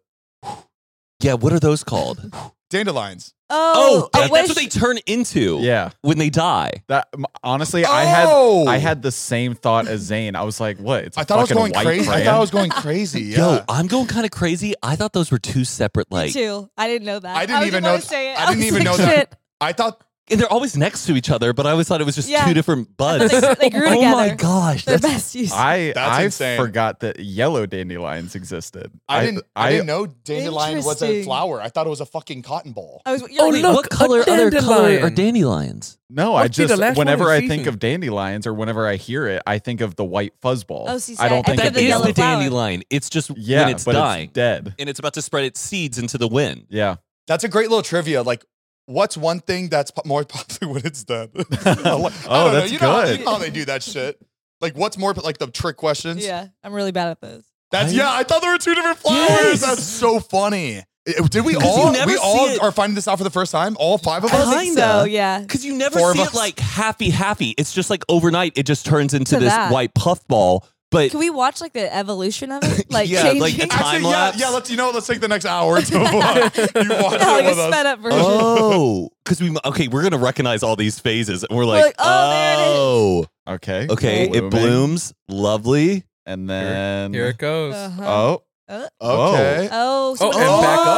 Yeah, what are those called? Dandelions. Oh, that's what they turn into. Yeah. when they die. That honestly, Oh! I had the same thought as Zane. I was like, "What? It's a I thought I was fucking going white crazy. I crayon? thought I was going crazy. Yeah. Yo, I'm going kind of crazy. I thought those were two separate Me like. too. I didn't know that. I didn't was even about know- to say it. I didn't was even like, know that. shit. I thought And they're always next to each other, but I always thought it was just Yeah. two different buds. They grew Oh my together. gosh, They're that's besties. I That's insane. forgot that yellow dandelions existed. I didn't know dandelion was a Interesting. flower. I thought it was a fucking cotton ball. I was, Oh, Wait, look, what color? a Other color are dandelion. dandelions? No, I Must be the just last one whenever of I the think season. of dandelions or whenever I hear it, I think of the white fuzzball. Oh, see, I don't I think think of That the is yellow the flower. dandelion. It's just yeah, when it's but dying, it's dead. and it's about to spread its seeds into the wind. Yeah. That's a great little trivia. Like, what's one thing that's more popular when it's dead? Oh, that's that's good. You know how they do that shit. Like, what's more like the trick questions? Yeah, I'm really bad at those. I thought there were two different flowers. Yes. That's so funny. Did we 'Cause all? you never We see all it. are finding this out for the first time. All 5 of I us. don't think Kinda. so. Yeah. Because you never 4 of see us. it like happy. It's just like overnight, it just turns into To this that. white puffball. But Can we watch like the evolution of it? Like Yeah, changing? like a time Actually, lapse. yeah. Let's take the next hour to watch like it a with us. sped up version. oh, because we're gonna recognize all these phases, and we're like, like, oh, there it is. oh, Okay. okay, it Blooming. blooms, lovely. And then Here it goes. Uh-huh. oh, Okay. Oh, so Oh, it's- and back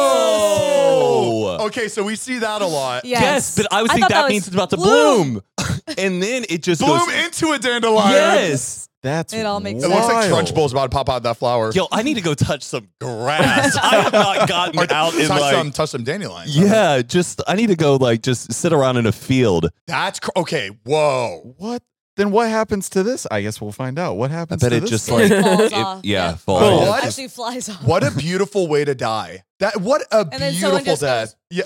Oh. Okay, so we see that a lot. Yes, but I would I think thought that that means was it's about to bloom. bloom, and then it just Bloom goes. into a dandelion. Yes. that's It all makes It looks like wild. Trunchbull's about to pop out of that flower. Yo, I need to go touch some grass. I have not gotten out in like. touch some dandelions. Yeah, I need to go like just sit around in a field. That's okay. Whoa. What? Then what happens to this? I guess we'll find out. What I happens bet to it this just thing? like falls it- off. yeah, Yeah. falls Oh, off. what? Actually flies off. What a beautiful way to die. What a then someone beautiful just death. goes,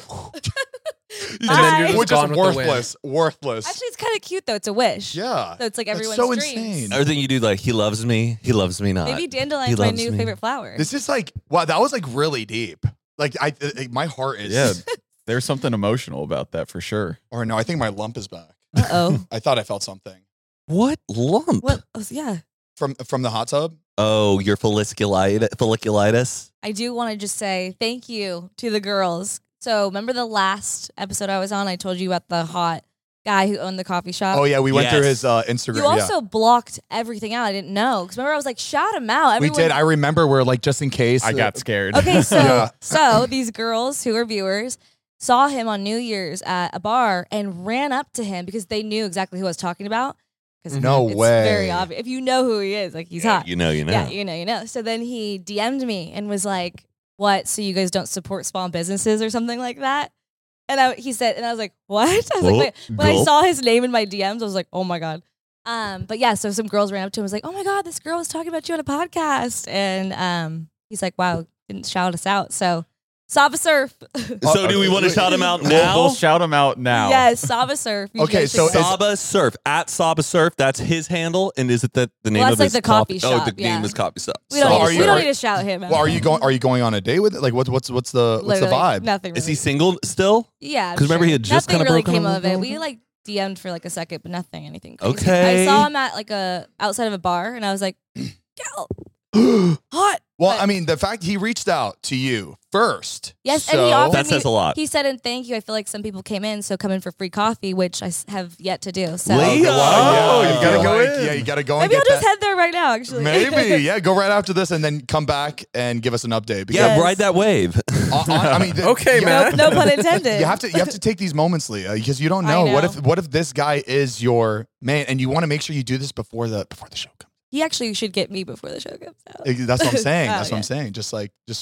Yeah. And then you're just We're gone with the wind. worthless. Worthless. Actually, it's kind of cute though. It's a wish. Yeah. So it's like That's everyone's so dreams. insane. Everything you do, like he loves me not. Maybe He dandelion's my loves new me. favorite flower. This is like, wow, that was like really deep. Like my heart is. Yeah, there's something emotional about that for sure. Or no, I think my lump is back. Uh-oh. I thought I felt something What lump? What? Oh, yeah. from the hot tub. Oh, your folliculitis. I do want to just say thank you to the girls. So remember the last episode I was on? I told you about the hot guy who owned the coffee shop. Oh yeah, we went through Yes. his Instagram. You also blocked everything out. I didn't know because remember I was like, shout him out. we Everyone- did. I remember we're like just in case. I got scared. Okay, so Yeah. so these girls who are viewers saw him on New Year's at a bar and ran up to him because they knew exactly who I was talking about. Because No it's way. very obvious. If you know who he is, like he's hot. You know. Yeah, you know. So then he DM'd me and was like, "What? So you guys don't support small businesses or something like that?" And he said, and I was like, "What?" I was like, wait. When I Gulp. saw his name in my DMs, I was like, "Oh my god." But yeah, so some girls ran up to him and was like, "Oh my god, this girl was talking about you on a podcast," and he's like, "Wow, didn't shout us out." So Saba Surf, So do we want to shout him out now? We'll shout him out now. yes, Saba Surf. You Okay, guys so should go. Saba Surf at Saba Surf. That's his handle, and is it the name Well, of that's his like the coffee Oh, shop, the yeah. name is coffee shop. we don't, So need, are we don't you- need to shout him out. Well, are you going on a date with it? Like what's the Literally, vibe? Nothing. Is he really. single still? Yeah, I'm 'Cause remember he had just nothing kinda really broken came up of with it. him? We like DM'd for like a second, but crazy. Okay. I saw him at like outside of a bar, and I was like, "Gal, hot." Well, But- I mean, the fact he reached out to you first. Yes, so, and he offered That says me- a lot. He said, "And thank you. I feel like some people came in, so come in for free coffee, which I have yet to do. So Leo! Wow, you gotta go in. Yeah, you gotta go and maybe I'll get just that. head there right now. Actually, Maybe, yeah. Go right after this and then come back and give us an update. Because, Yeah, Yes. ride that wave. I mean, Okay, you- man. no pun intended. You have to take these moments, Leah, because you don't I know know. what if this guy is your man, and you want to make sure you do this before the show comes. He actually should get me before the show comes out. That's what I'm saying. Oh, That's what I'm saying. Just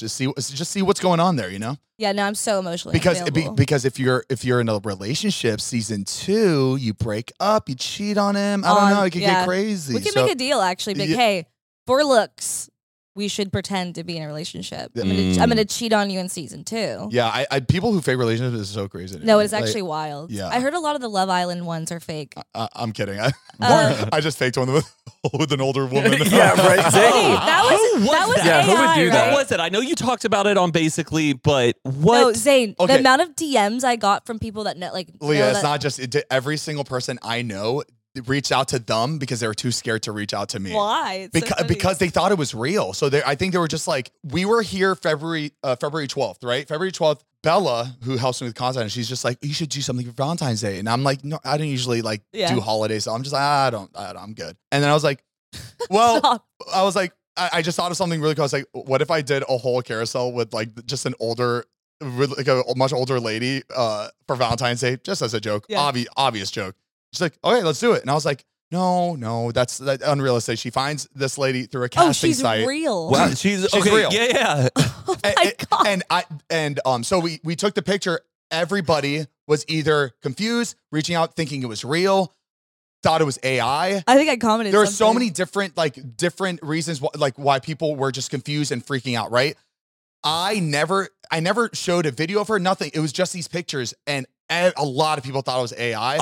see what's going on there, you know? Yeah, no, I'm so emotionally Because available. because if you're in a relationship, season 2, you break up, you cheat on him. I don't know, it could get crazy. We can So- make a deal actually. Like, Yeah. hey, for looks, we should pretend to be in a relationship. I'm gonna cheat on you in season 2. Yeah, I people who fake relationships is so crazy. to No, me. it's Like, actually wild. yeah. I heard a lot of the Love Island ones are fake. I'm kidding. Uh, I just faked one with an older woman. Yeah, right. Zane. Hey, that was Yeah, AI, who would do right? that? What was it? I know you talked about it on Basically, but what? No, Zane, Okay. the amount of DMs I got from people that know, like, Leah, know it's that- not just every single person I know reached out to them because they were too scared to reach out to me. why? It's so funny. Because they thought it was real. So I think they were just like, we were here February 12th, right? February 12th, Bella, who helps me with content, and she's just like, you should do something for Valentine's Day. And I'm like, no, I don't usually like Yeah. do holidays. So I'm just like, I'm good. And then I was like, well, Stop. I was like, I just thought of something really cool. I was like, what if I did a whole carousel with like just an older, like a much older lady for Valentine's Day, just as a joke, Yeah. obvious joke. She's like, okay, let's do it. And I was like, no, that's unrealistic. She finds this lady through a casting Oh, she's site. real. Wow, she's okay. real. Yeah. Oh my God. And so we took the picture. Everybody was either confused, reaching out, thinking it was real, thought it was AI. I think I commented. There were so something. many different reasons why people were just confused and freaking out, right? I never showed a video of her, nothing. It was just these pictures, and a lot of people thought it was AI.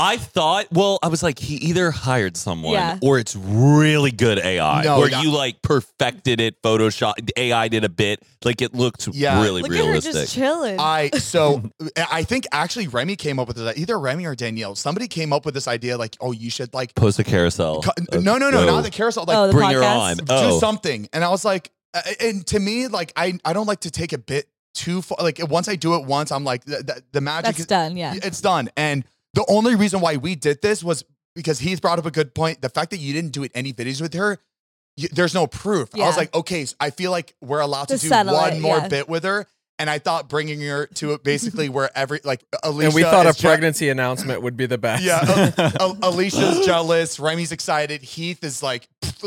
I was like, he either hired someone Yeah. or it's really good AI. No, where yeah. you like perfected it, Photoshop, AI did a bit. Like it looked Yeah. really Look at her realistic. just chilling. I think actually Remy came up with this. Either Remy or Danielle. Somebody came up with this idea, like, oh, you should like Post a carousel. no, Whoa. not the carousel. Like, Oh, the Bring her podcast? on. do Oh. something. And I was like, and to me, like, I don't like to take a bit too far. Like, once I do it once, I'm like, the magic That's is done. Yeah. It's done. And the only reason why we did this was because Heath brought up a good point. The fact that you didn't do any videos with her, there's no proof. I was Yeah. like, okay, so I feel like we're allowed to To do settle one it, more yeah. bit with her. And I thought bringing her to it basically where Alicia And we thought a is pregnancy announcement would be the best. yeah, Alicia's jealous. Remy's excited. Heath is like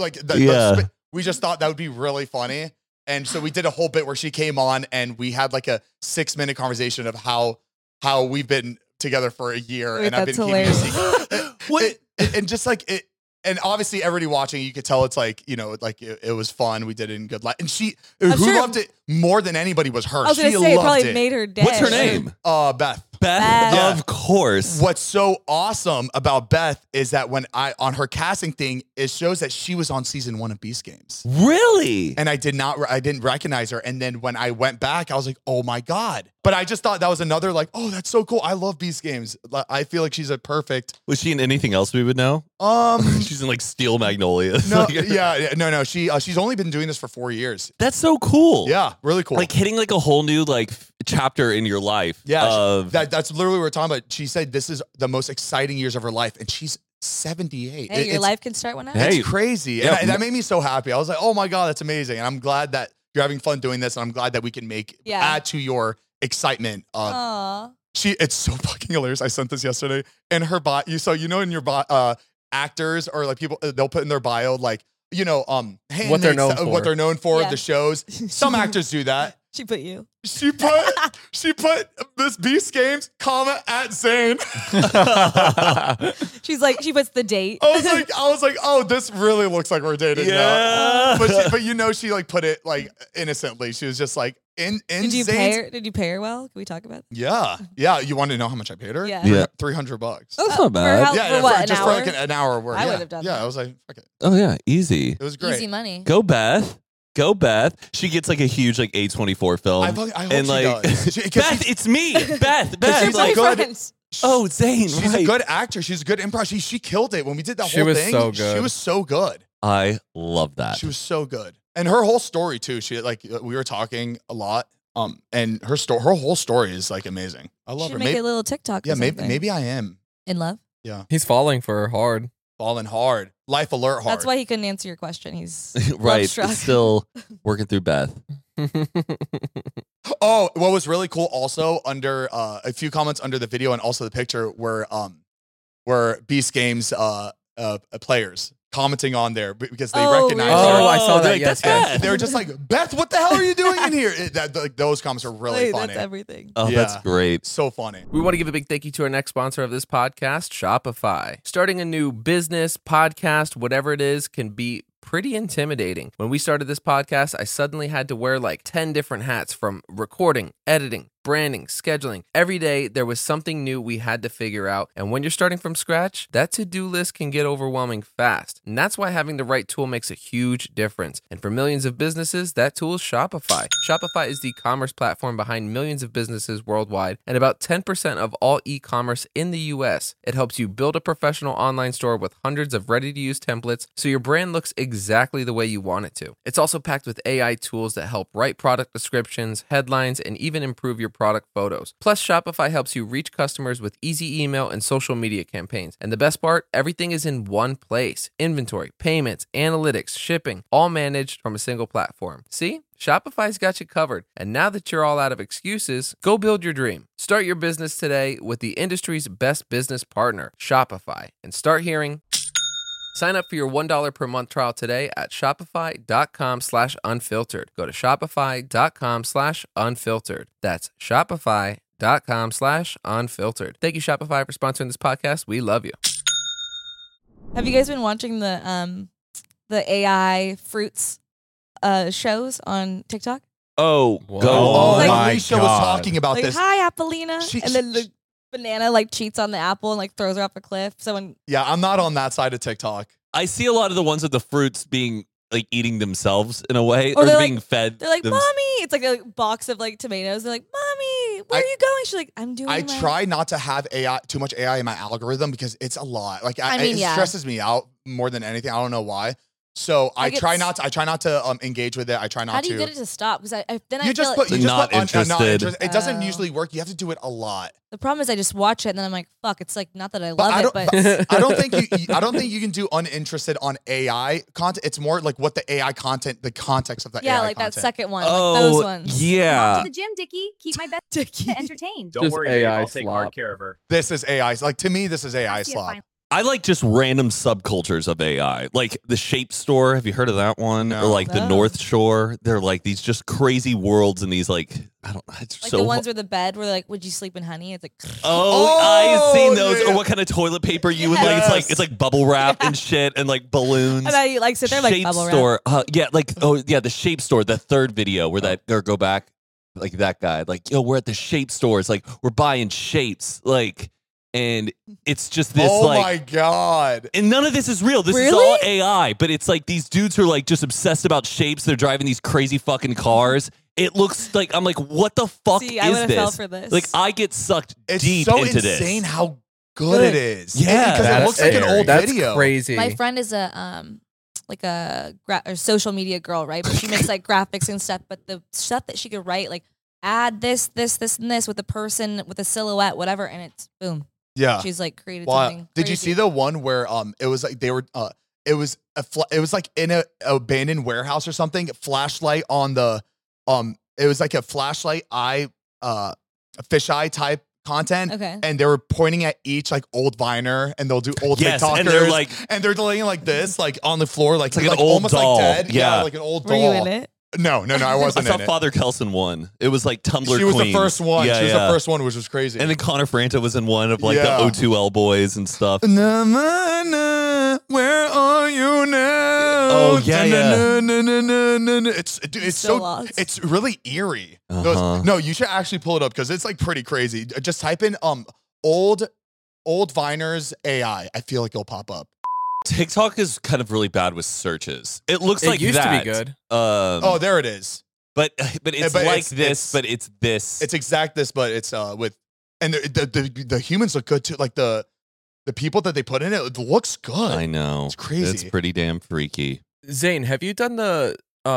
Yeah. we just thought that would be really funny. And so we did a whole bit where she came on and we had like a 6-minute conversation of how we've been together for a year. Wait, and I've been that's keeping a hilarious. secret. And just like it, and obviously everybody watching, you could tell it's like, you know, like it was fun. We did it in good light. And who sure- loved it more than anybody was her. I was She gonna say it loved probably it. made her day. What's her name? Beth. Beth, Beth. of course. What's so awesome about Beth is that when on her casting thing, it shows that she was on season 1 of Beast Games. Really? And I didn't recognize her. And then when I went back, I was like, oh my God. But I just thought that was another like, oh, that's so cool. I love Beast Games. I feel like she's a perfect. Was she in anything else we would know? She's in like Steel Magnolias. No, Like- no. She's only been doing this for 4 years. That's so cool. Yeah, really cool. Like hitting like a whole new like chapter in your life. Yeah, Of, that's literally what we're talking about. She said this is the most exciting years of her life, and she's 78. Hey, your It's- life can start whenever. Hey. It's crazy. Yeah. And that made me so happy. I was like, oh my God, that's amazing. And I'm glad that you're having fun doing this. And I'm glad that we can add to your excitement. Aw. It's so fucking hilarious. I sent this yesterday. And her bio, in your actors or like people, they'll put in their bio, like, What they're known for. what they're known for, Yeah. the shows. Some actors do that. She put you. She put this Beast Games, at Zane. She's like, she puts the date. I was like, oh, this really looks like we're dating now. Yeah. But she like put it like innocently. She was just like in Did you Zane's- pay her? Did you pay her well? Can we talk about that? Yeah. You want to know how much I paid her? Yeah. Yeah. $300. That's not bad. For how- Yeah, for what, an just hour? for like an hour work. I yeah. would have done Yeah, that. I was like, fuck it. Oh yeah, easy. It was great. Easy money. Go Beth. Go Beth. She gets like a huge like A24 film. I hope and she like does. Beth, it's me. Beth. They're she's my like, good. friends. oh Zane, She's right. a good actor. She's a good improv. She killed it when we did that She whole was thing. so good. She was so good. I love that. She was so good. And her whole story too. She like we were talking a lot. And her whole story is like amazing. I love Should her. make a little TikTok. Yeah, or something. maybe I am In love. He's falling for her hard. falling hard. Life alert hard. That's why he couldn't answer your question. He's right. struck. Still working through Beth. Oh, what was really cool also under a few comments under the video and also the picture were Beast Games players. commenting on there because they Oh, recognize really? her. Oh, I saw they're that. like, Yes, that's yes. Beth. They're just like, Beth, what the hell are you doing in here? Like, those comments are really Wait, funny. that's everything. Oh, Yeah. that's great. So funny. We want to give a big thank you to our next sponsor of this podcast, Shopify. Starting a new business, podcast, whatever it is, can be pretty intimidating. When we started this podcast, I suddenly had to wear like 10 different hats, from recording, editing, branding, scheduling. Every day there was something new we had to figure out. And when you're starting from scratch, that to-do list can get overwhelming fast. And that's why having the right tool makes a huge difference. And for millions of businesses, that tool is Shopify. Shopify is the commerce platform behind millions of businesses worldwide and about 10% of all e-commerce in the US. It helps you build a professional online store with hundreds of ready-to-use templates so your brand looks exactly the way you want it to. It's also packed with AI tools that help write product descriptions, headlines, and even improve your product photos. Plus, Shopify helps you reach customers with easy email and social media campaigns. And the best part, everything is in one place. Inventory, payments, analytics, shipping, all managed from a single platform. See? Shopify's got you covered. And now that you're all out of excuses, go build your dream. Start your business today with the industry's best business partner, Shopify, and start hearing. Sign up for your $1 per month trial today at shopify.com/unfiltered. Go to shopify.com/unfiltered. That's shopify.com/unfiltered. Thank you, Shopify, for sponsoring this podcast. We love you. Have you guys been watching the AI fruits shows on TikTok? Oh, Whoa. go Oh, on. my Alicia was God. talking about Like, this. hi, Appalina. She- And then the banana like cheats on the apple and like throws her off a cliff. So when Yeah, I'm not on that side of TikTok. I see a lot of the ones with the fruits being like eating themselves in a way, Or or they're being fed. they're like, them- Mommy, it's like a box of like tomatoes. They're like, Mommy, where are you going? She's like, I'm doing I my try not to have too much AI in my algorithm because it's a lot. Like I mean, it yeah. stresses me out more than anything. I don't know why. So I get try s- not to. I try not to engage with it. I try not How to. do you get it to stop? Because I then I You feel just like put. You just Not put interested. It doesn't Oh. usually work. You have to do it a lot. the problem is I just watch it and then I'm like, fuck. It's like not that I But love I it, don't. but I don't think you. I don't think you can do uninterested on AI content. It's more like what the AI content, the context of the yeah, AI like content. that second one, like Oh, those ones. yeah. To the gym, Dickie. Keep my best Dickie. to entertain. Don't Just worry, babe, AI I'll take slop. hard care of her. This is AI. Like to me, this is AI See it slop. finally. I like just random subcultures of AI, like the Shape Store. Have you heard of that one? No. Or like the No. North Shore. They're like these just crazy worlds and these like I don't. It's Like so. the ones where the bed where they're like, would you sleep in honey? It's like, Oh, I've seen those. yeah. Or what kind of toilet paper you would like? Yes. It's like bubble wrap and shit and like balloons. and I like sit there like Shape bubble wrap. Store. Yeah, like the Shape Store. The third video where that or go back, like that guy, like yo, we're at the Shape Store. It's like we're buying shapes, like, and it's just this Oh like. my god. And none of this is real. This is Really? all AI. But it's like these dudes who are like just obsessed about shapes. They're driving these crazy fucking cars. It looks like I'm like, what the fuck See, is I would have this? fell for this. Like I get sucked It's deep so into insane this. how good it is. Yeah. because it That's looks like an scary. old That's video. crazy. my friend is a like a or social media girl, right? But she makes like graphics and stuff. But the stuff that she could write, like add this, this, this, and this with a person with a silhouette, whatever, and it's boom. Yeah. She's like created Wow. something. Did you crazy. see the one where it was like they were it was it was like in a abandoned warehouse or something, flashlight on the it was like a flashlight eye fisheye type content. Okay. And they were pointing at each like old Viner and they'll do old Yes, TikTokers. and they're like- and they're laying like this, like on the floor, like, It's like an old almost doll. like dead. Yeah. Like an old Were doll. you in it? No, I I wasn't saw in it. Father Kelson one. It was like Tumblr She was Queen. the first one. Yeah, She was yeah. the first one, which was crazy. And then Connor Franta was in one of like Yeah. the O2L boys and stuff. Na, na, na, where are you now? Oh, yeah, Na, na, na, na, na, na. It's dude, it's So so lost. it's really eerie. Uh-huh. No, you should actually pull it up because it's like pretty crazy. Just type in old Viners AI. I feel like it'll pop up. TikTok is kind of really bad with searches. It looks It like used to be that. good. Oh, there it is. but it's but like it's- this, but it's this. It's exact this, but it's with and the humans look good too. Like the people that they put in it looks good. I know. It's crazy. It's pretty damn freaky. Zane, have you done the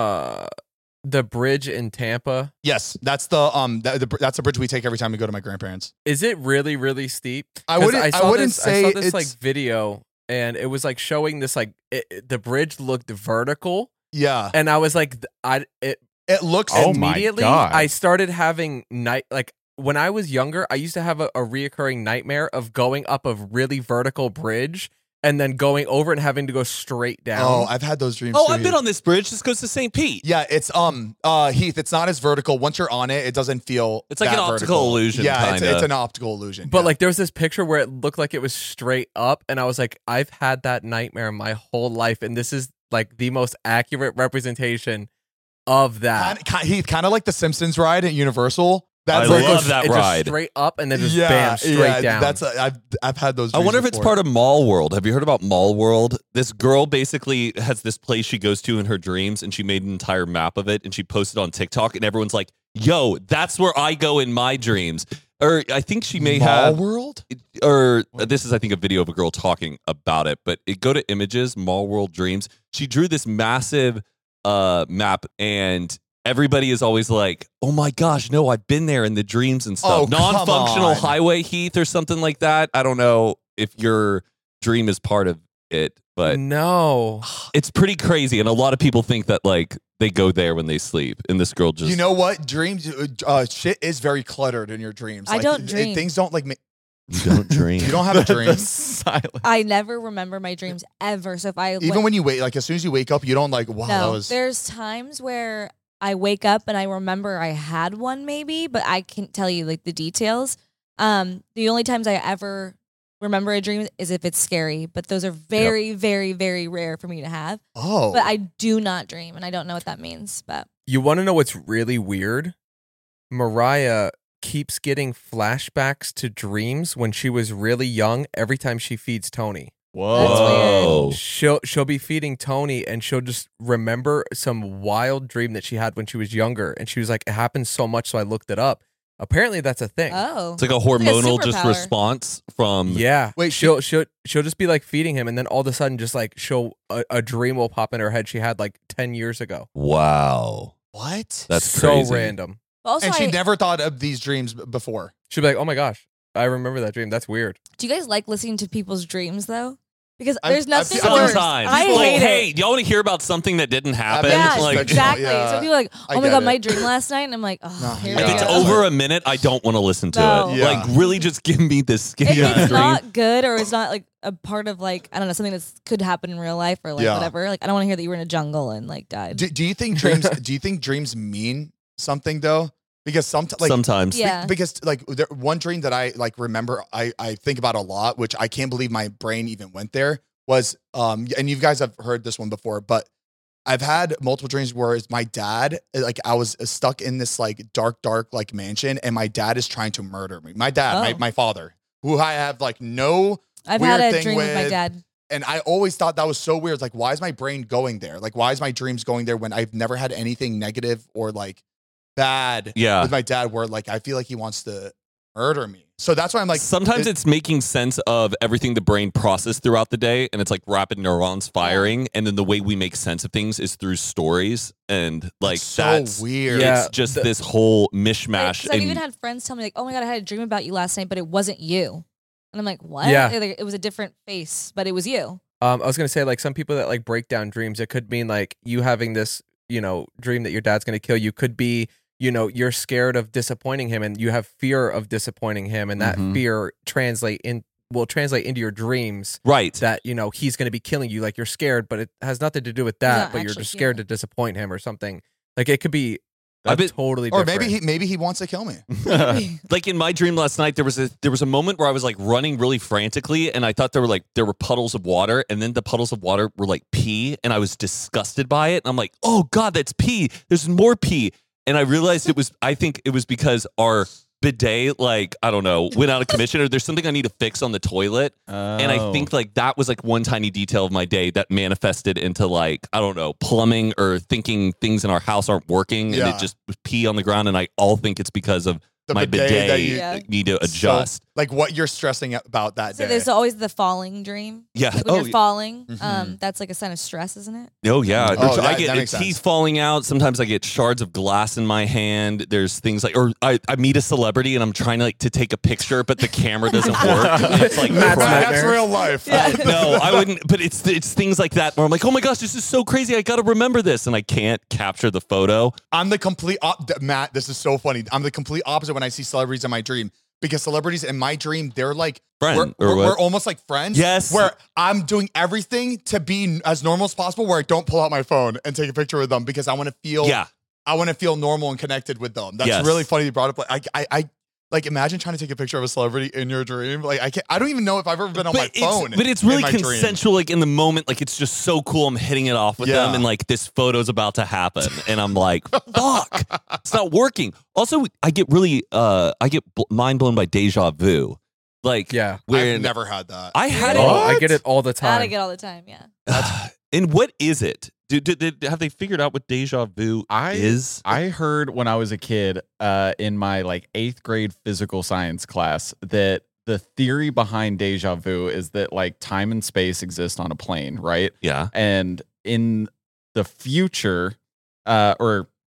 bridge in Tampa? Yes, that's that's the bridge we take every time we go to my grandparents. Is it really, really steep? I 'Cause wouldn't- I saw wouldn't this, say I saw this like it's- video, and it was like showing this like the bridge looked vertical, Yeah, and I was like, it looks. Oh my immediately God. I started having when I was younger, I used to have a reoccurring nightmare of going up a really vertical bridge and then going over and having to go straight down. Oh, I've had those dreams. Oh, too, I've been Heath. on this bridge. This goes to St. Pete. Yeah, it's Heath. It's not as vertical. Once you're on it, it doesn't feel. It's like that an optical vertical. illusion, Yeah, kinda. it's an optical illusion. But yeah. like there was this picture where it looked like it was straight up, and I was like, I've had that nightmare my whole life, and this is like the most accurate representation of that. Heath, kind of like the Simpsons ride at Universal. I Where it love goes- that it ride. Just straight up and then just bam, straight down. That's I've had those. I wonder if dreams it's before. part of Mall World. Have you heard about Mall World? This girl basically has this place she goes to in her dreams, and she made an entire map of it, and she posted on TikTok, and everyone's like, "Yo, that's where I go in my dreams." Or I think she may Mall have, World. or this is I think a video of a girl talking about it. But go to images, Mall World Dreams. She drew this massive map, and everybody is always like, "Oh my gosh, no, I've been there in the dreams and stuff." Oh, come Non-functional on. highway, Heath, or something like that. I don't know if your dream is part of it, but no. it's pretty crazy. And a lot of people think that like they go there when they sleep. And this girl just, You know what? Dreams, shit is very cluttered in your dreams. I don't it- dream. Things don't like. you don't dream. You don't have a dream. Silent. I never remember my dreams ever. So if I Even when you wake, like as soon as you wake up, you don't like. Wow, that no, was. there's times where I wake up and I remember I had one maybe, but I can't tell you like the details. The only times I ever remember a dream is if it's scary, but those are very, very, very rare for me to have. Oh, But I do not dream, and I don't know what that means. But You want to know what's really weird? Mariah keeps getting flashbacks to dreams when she was really young every time she feeds Tony. That's weird. Whoa. She'll be feeding Tony and she'll just remember some wild dream that she had when she was younger. And she was like, it happened so much, so I looked it up. Apparently that's a thing. oh, It's like a hormonal just superpower. response from. Yeah. Wait, she'll just be like feeding him, and then all of a sudden just like a dream will pop in her head she had like 10 years ago. Wow. what? That's so crazy. random. also, And she I- never thought of these dreams before. She'll be like, oh my gosh, I remember that dream. That's weird. do you guys like listening to people's dreams though? Because I've- there's nothing I've- worse. Sometimes. I like, hate hey, it. y'all want to hear about something that didn't happen? Yeah, like, exactly. Yeah, So people are like, I oh my get god, it. my dream last night, and I'm like, oh, No, here yeah. we if it's go. over a minute, I don't want to listen to No. it. Yeah. Like, really just give me the If skinny it's dream. not good or it's not like a part of like I don't know something that could happen in real life or like Yeah. whatever. Like I don't want to hear that you were in a jungle and like died. Do you think dreams? Do you think dreams mean something though? Because sometimes, like, Sometimes. Yeah. because like one dream that I like remember, I think about a lot, which I can't believe my brain even went there. Was and you guys have heard this one before, but I've had multiple dreams where it's my dad, like I was stuck in this like dark like mansion, and my dad is trying to murder me. My dad, Oh. my father, who I have like no I've weird had a thing dream with my with- dad. and I always thought that was so weird. Like, why is my brain going there? Like, why is my dreams going there when I've never had anything negative or like bad Yeah. with my dad where like I feel like he wants to murder me. So that's why I'm like, Sometimes it's making sense of everything the brain processes throughout the day, and it's like rapid neurons firing, and then the way we make sense of things is through stories, and like so that's weird. Yeah. It's just this whole mishmash. Because I've and- even had friends tell me like, oh my god, I had a dream about you last night, but it wasn't you. And I'm like, what? Yeah. Like, it was a different face, but it was you. I was gonna say like some people that like break down dreams, it could mean like you having this, dream that your dad's gonna kill you. Could be, you're scared of disappointing him and you have fear of disappointing him, and that Mhm. fear will translate into your dreams right. that, he's gonna be killing you. Like you're scared, but it has nothing to do with that, not but you're actually just scared to feeling. disappoint him or something. Like it could be I've been- totally or different. maybe he wants to kill me. Like in my dream last night, there was a moment where I was like running really frantically, and I thought there were puddles of water, and then the puddles of water were like pee, and I was disgusted by it. And I'm like, oh god, that's pee. There's more pee, and I realized I think it was because our bidet, like I don't know, went out of commission, or there's something I need to fix on the toilet. And I think like that was like one tiny detail of my day that manifested into like, I don't know, plumbing or thinking things in our house aren't working, and Yeah. it just was pee on the ground, and I all think it's because of The my bidet that you Yeah. need to adjust. So, like what you're stressing about that So day. there's always the falling dream. Yeah. Like when Oh, you're falling, Mhm. that's like a sign of stress, isn't it? oh yeah. Oh, I that get makes teeth sense. falling out. Sometimes I get shards of glass in my hand. There's things like, or I meet a celebrity and I'm trying to take a picture, but the camera doesn't work. And it's like Matt's crap. nightmare. That's real life. No, I wouldn't. But it's things like that where I'm like, oh my gosh, this is so crazy. I got to remember this, and I can't capture the photo. I'm the complete Matt. This is so funny. I'm the complete opposite when I see celebrities in my dream because celebrities in my dream, they're like, Friend, or we're what? almost like friends. Yes. Where I'm doing everything to be as normal as possible, where I don't pull out my phone and take a picture with them because I want to feel, normal and connected with them. That's really funny you brought up. Like, I like, imagine trying to take a picture of a celebrity in your dream. Like, I don't even know if I've ever been on my phone. But it's really in my consensual, like in the moment, like it's just so cool. I'm hitting it off with them, and like this photo's about to happen, and I'm like, fuck, it's not working. Also, I get really, mind blown by deja vu. Like, I've never had that. I had Oh, it. I get it all the I time. get all the time. Yeah. And what is it? Have they figured out what deja vu is? I heard when I was a kid in my like 8th grade physical science class that the theory behind deja vu is that like time and space exist on a plane, right? Yeah. And in the future, how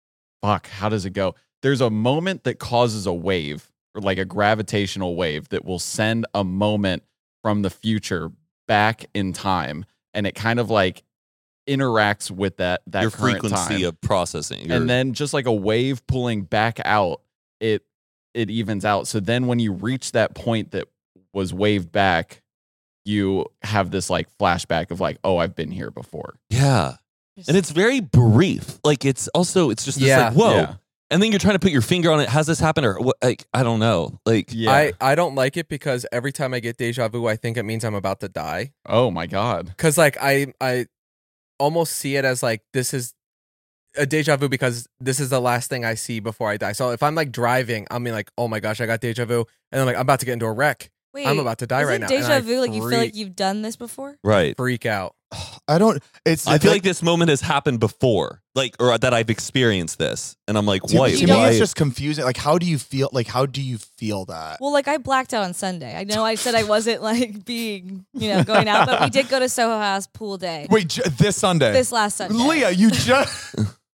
does it go? There's a moment that causes a wave, or like a gravitational wave that will send a moment from the future back in time. And it kind of like interacts with that your current frequency time. of processing. And then just like a wave pulling back out, it evens out. So then when you reach that point that was waved back, you have this like flashback of like, oh, I've been here before. Yeah. And it's very brief. Like it's just this like, whoa. Yeah. And then you're trying to put your finger on it. Has this happened? Or what? Like, I don't know. Like, I don't like it because every time I get deja vu, I think it means I'm about to die. Oh my God. Because like I almost see it as like this is a deja vu because this is the last thing I see before I die. So if I'm like driving, I'm like, oh my gosh, I got deja vu, and I'm like, I'm about to get into a wreck. Wait, I'm about to die right now. Deja vu, like you feel like you've done this before? right. freak out. I don't. I feel like this moment has happened before, like, or that I've experienced this, and I'm like, what? To me, it's just confusing. Like, how do you feel? Like, how do you feel that? Well, like I blacked out on Sunday. I know I said I wasn't like being, going out, but we did go to Soho House pool day. Wait, this Sunday? This last Sunday. Leah, you just.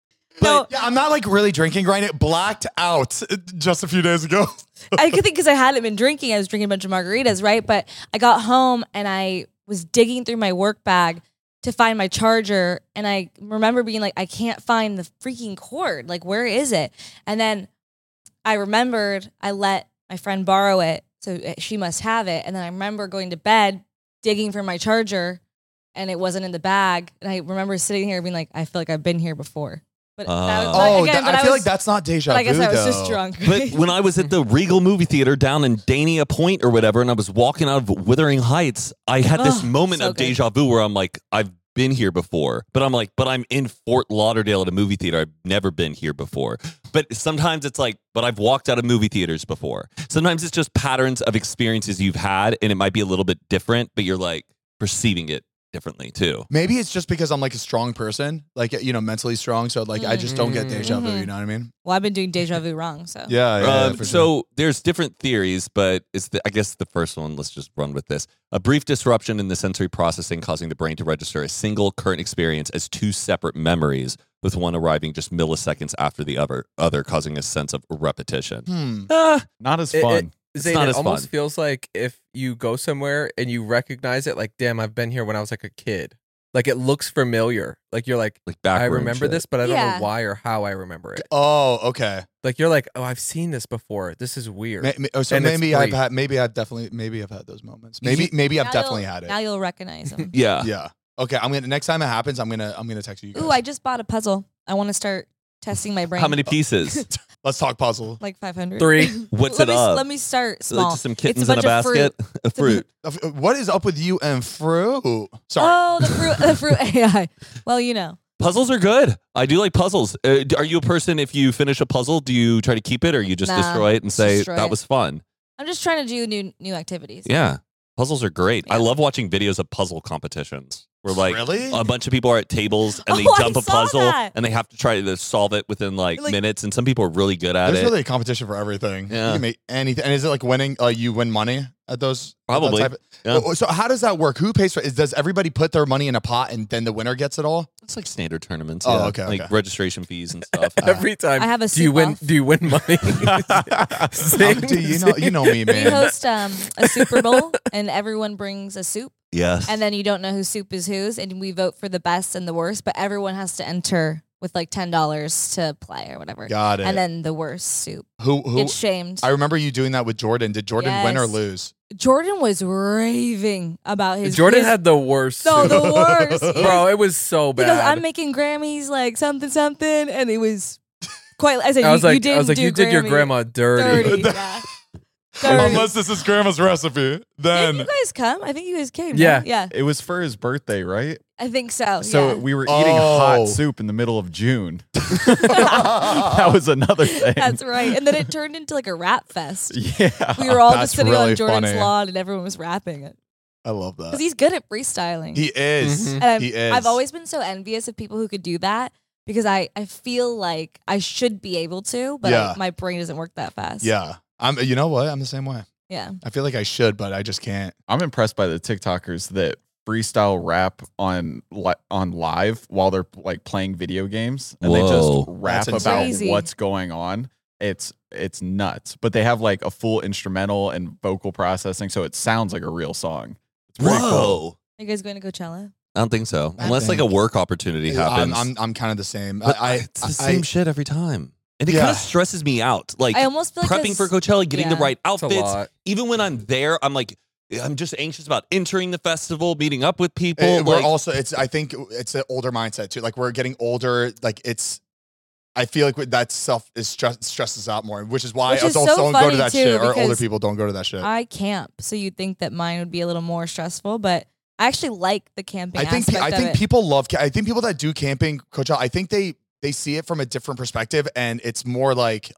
No, yeah, I'm not like really drinking right now. Blacked out just a few days ago. I could think because I hadn't been drinking. I was drinking a bunch of margaritas, right? But I got home and I was digging through my work bag to find my charger. And I remember being like, I can't find the freaking cord. Like, where is it? And then I remembered I let my friend borrow it. So she must have it. And then I remember going to bed, digging for my charger, and it wasn't in the bag. And I remember sitting here being like, I feel like I've been here before. But that was, I feel like that's not deja vu. I guess I was though. just drunk. But when I was at the Regal movie theater down in Dania Point or whatever, and I was walking out of Wuthering Heights, I had this moment so of good. deja vu where I'm like, I've been here before, but I'm like, but I'm in Fort Lauderdale at a movie theater. I've never been here before. But sometimes it's like, but I've walked out of movie theaters before. Sometimes it's just patterns of experiences you've had, and it might be a little bit different, but you're like perceiving it differently too. Maybe it's just because I'm like a strong person, like, mentally strong. So like, I just don't get deja vu. You know what I mean? Well, I've been doing deja vu wrong, so. Yeah. for sure. So there's different theories, but I guess the first one, let's just run with this. A brief disruption in the sensory processing causing the brain to register a single current experience as two separate memories, with one arriving just milliseconds after the other causing a sense of repetition. Not as fun. Zane, not it as almost fun. feels like if you go somewhere and you recognize it, like, damn, I've been here when I was like a kid. Like, it looks familiar. Like, you're like I backroom remember shit. this, but I don't Yeah. know why or how I remember it. Oh, okay. Like, you're like, oh, I've seen this before. This is weird. So And it's maybe I've brief. had, maybe I've had those moments. Maybe I've Now definitely you'll- had it. Now you'll recognize them. Yeah. Yeah. Okay. Next time it happens, I'm gonna text you guys. Ooh, I just bought a puzzle. I want to start testing my brain. How many pieces? Let's talk puzzle. Like 500. 3. What's let it me, up? Let me start small. Just some It's kittens in a bunch of basket of fruit. What is up with you and fruit? Sorry. Oh, the fruit AI. Well, Puzzles are good. I do like puzzles. Are you a person, if you finish a puzzle, do you try to keep it, or you just Nah, destroy it and just say, destroy that it. was fun? I'm just trying to do new activities. Yeah. Puzzles are great. I Yeah. love watching videos of puzzle competitions where like Really? a bunch of people are at tables and they Oh, I dump a saw puzzle that. and they have to try to solve it within like Like- minutes, and some people are really good at There's it. really a competition for everything. Yeah. You can make anything. And is it like winning? You win money at those? Probably. that type of- Yeah. So how does that work? Who pays for it? Does everybody put their money in a pot and then the winner gets it all? It's like standard tournaments. Oh, yeah. okay, Like okay. registration fees and stuff. Every time. I have a do you soup win? off. Do you win money? Zane, Dude, you know me, We man. host a Super Bowl, and everyone brings a soup, Yes. and then you don't know whose soup is whose, and we vote for the best and the worst, but everyone has to enter with like $10 to play or whatever. Got it. And then the worst soup who gets shamed. I remember you doing that with Jordan. Did Jordan win or Yes. lose? Jordan was raving about his. Jordan his, had the worst. no soup. the worst. Bro, it was so bad. Because I'm making Grammys like something something, and it was quite. I said I was you like, didn't I was like, do you did your Grammy grandma dirty. Yeah. Dirty. Unless this is grandma's recipe, Didn't then you guys come? I think you guys came. Yeah. right? Yeah. It was for his birthday, right? I think so. So yeah. we were eating Oh. hot soup in the middle of June. That was another thing. That's right. And then it turned into like a rap fest. Yeah. We were all That's just sitting really on Jordan's funny. lawn, and everyone was rapping it I love because that. he's good at freestyling. He is. Mhm. And He is. I've always been so envious of people who could do that because I feel like I should be able to, but Yeah. my brain doesn't work that fast. Yeah. You know what? I'm the same way. Yeah. I feel like I should, but I just can't. I'm impressed by the TikTokers that freestyle rap on live while they're like playing video games, and they just Whoa. rap That's about insane. what's going on. It's nuts, but they have like a full instrumental and vocal processing, so it sounds like a real song. It's pretty cool. Whoa. Are you guys going to Coachella? I don't think so. I Unless like a think- work opportunity happens. I'm kind of the same. But it's the same shit every time. And it kind Yeah. of stresses me out. Like I almost feel like prepping for it's- Coachella, getting the yeah. right It's a outfits. lot. Even when I'm there, I'm like, I'm just anxious about entering the festival, meeting up with people. We're like, also, I think it's an older mindset too. Like we're getting older. Like I feel like that stuff is stresses out more, which is why Which is adults so don't go to funny, that too, shit, or older because people don't go to that shit. I camp, so you'd think that mine would be a little more stressful, but I actually like the camping aspect I of think it. people love. I think people that do camping, Coachella, I think they see it from a different perspective, and it's more like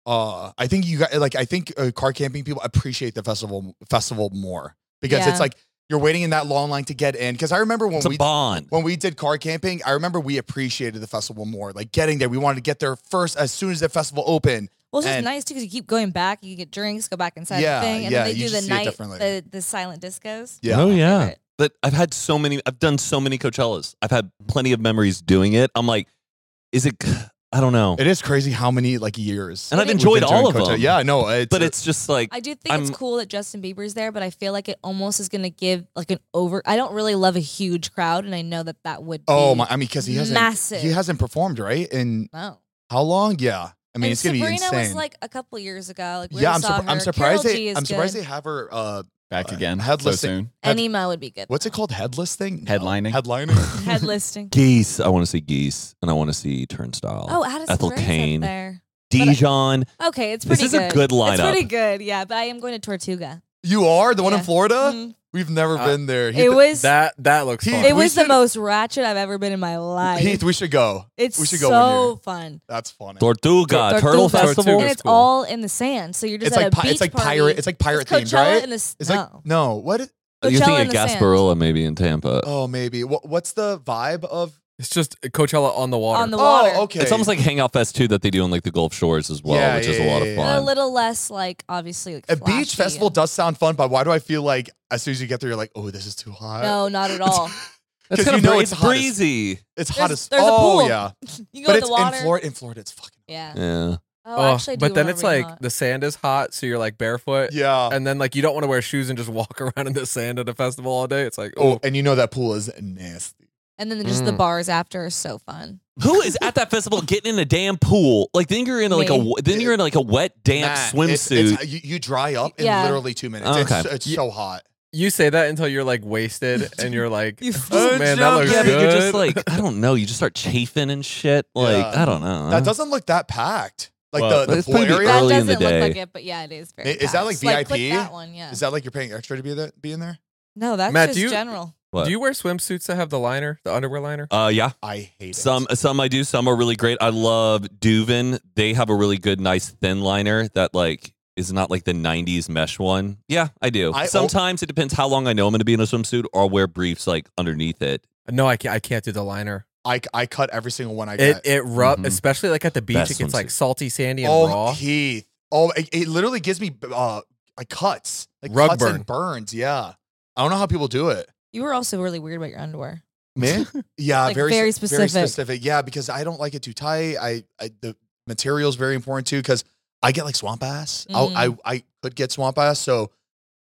I think you got like I think car camping people appreciate the festival more because Yeah. it's like you're waiting in that long line to get in. Because I remember it's a bond. when we did car camping, I remember we appreciated the festival more. Like getting there, we wanted to get there first as soon as the festival opened. Well, it's just and- nice too because you keep going back. You get drinks, go back inside Yeah, the thing, and yeah, then they you do just the see it night, differently. the silent discos. Yeah. Oh yeah. Favorite. But I've done so many Coachellas. I've had plenty of memories doing it. I'm like, is it? I don't know. It is crazy how many like years. And I've we've enjoyed been doing all of Coachella. them. Yeah, no, But it's just like I do think it's I'm- cool that Justin Bieber's there, but I feel like it almost is going to give like an over. I don't really love a huge crowd, and I know that would. oh be my! I mean, because he massive. hasn't performed right in No. how long? Yeah, I mean, And it's gonna Sabrina be insane. was like a couple years ago. Like we yeah, already saw her. I'm surprised Karol G is I'm surprised good. they have her Back again headless so thing. soon. Enema would be good. What's it called? Headless thing? No. Headlining. Headlining. Head listing. Geese. I want to see Geese, and I want to see Turnstile. Oh, Addison Ethel Rae's up Cain, there. Dijon. Okay, it's This pretty is good. a good lineup. It's pretty good, yeah. But I am going to Tortuga. You are the one in Yeah. Florida. Mhm. We've never been there. It was That looks He- fun. it we was the should- most ratchet I've ever been in my life. Heath. We should go. It's we should go so one year. fun. That's funny. Tortuga, Turtle Tortuga. Festival. Tortuga. And it's cool. all in the sand. So you're just It's at like a beach it's like party. pirate. It's like pirate It's themed, Coachella right? in the It's no. like no. What? You're Coachella thinking in of the sand. Gasparilla, maybe in Tampa. Oh, maybe. What's the vibe of? It's just Coachella on the water. On the water. Oh, okay. It's almost like Hangout Fest 2 that they do on like the Gulf Shores as well, Yeah, which is yeah, a lot yeah, of yeah. But a fun. little less like obviously like a flashy beach festival and- does sound fun, but why do I feel like as soon as you get there, you're like, oh, this is too hot. No, not at all. That's 'Cause kind you of know it's hot as- breezy. It's hot There's- as. there's a oh pool. yeah, You go but in it's the water. in Florida. In Florida, it's fucking. Yeah. Yeah. Oh, actually, I do but then wanna it's bring like hot. the sand is hot, so you're like barefoot. Yeah. And then like you don't want to wear shoes and just walk around in the sand at a festival all day. It's like, Oh, oh, and you know that pool is nasty. And then just the bars after are so fun. Who is at that festival getting in a damn pool? Like then you're in like Me. you're in like a wet, damp Matt, swimsuit. you dry up in Yeah. literally 2 minutes. Okay. It's so hot. you say that until you're like wasted and you're like, You oh man, that looks yeah, good. but you're just like I don't know. You just start chafing and shit. Like Yeah. I don't know. That doesn't look that packed. Like Well, the it's pool pretty area. That early in doesn't the look day. like it, but yeah, it is very. Is that like packed. Like, click VIP? that one, yeah. Is that like you're paying extra to be in there? No, that's Matt, just do you- general. What? Do you wear swimsuits that have the liner, the underwear liner? Yeah. I hate Some it. I do. Some are really great. I love Duvin. They have a really good, nice thin liner that like is not like the '90s mesh one. Yeah, I do. Sometimes it depends how long I know I'm going to be in a swimsuit, or I'll wear briefs like underneath it. No, I can't do the liner. I cut every single one I It get. rub, Mhm. especially like at the beach, Best it gets like swimsuit. salty, sandy, and Oh, raw. Heath. Oh, it literally gives me like cuts, like Rug cuts burn. and burns. Yeah, I don't know how people do it. You were also really weird about your underwear. Me? Yeah, Like, very very Very specific. specific. Yeah, because I don't like it too tight. The material is very important too because I get like swamp ass. Mm. I could get swamp ass, so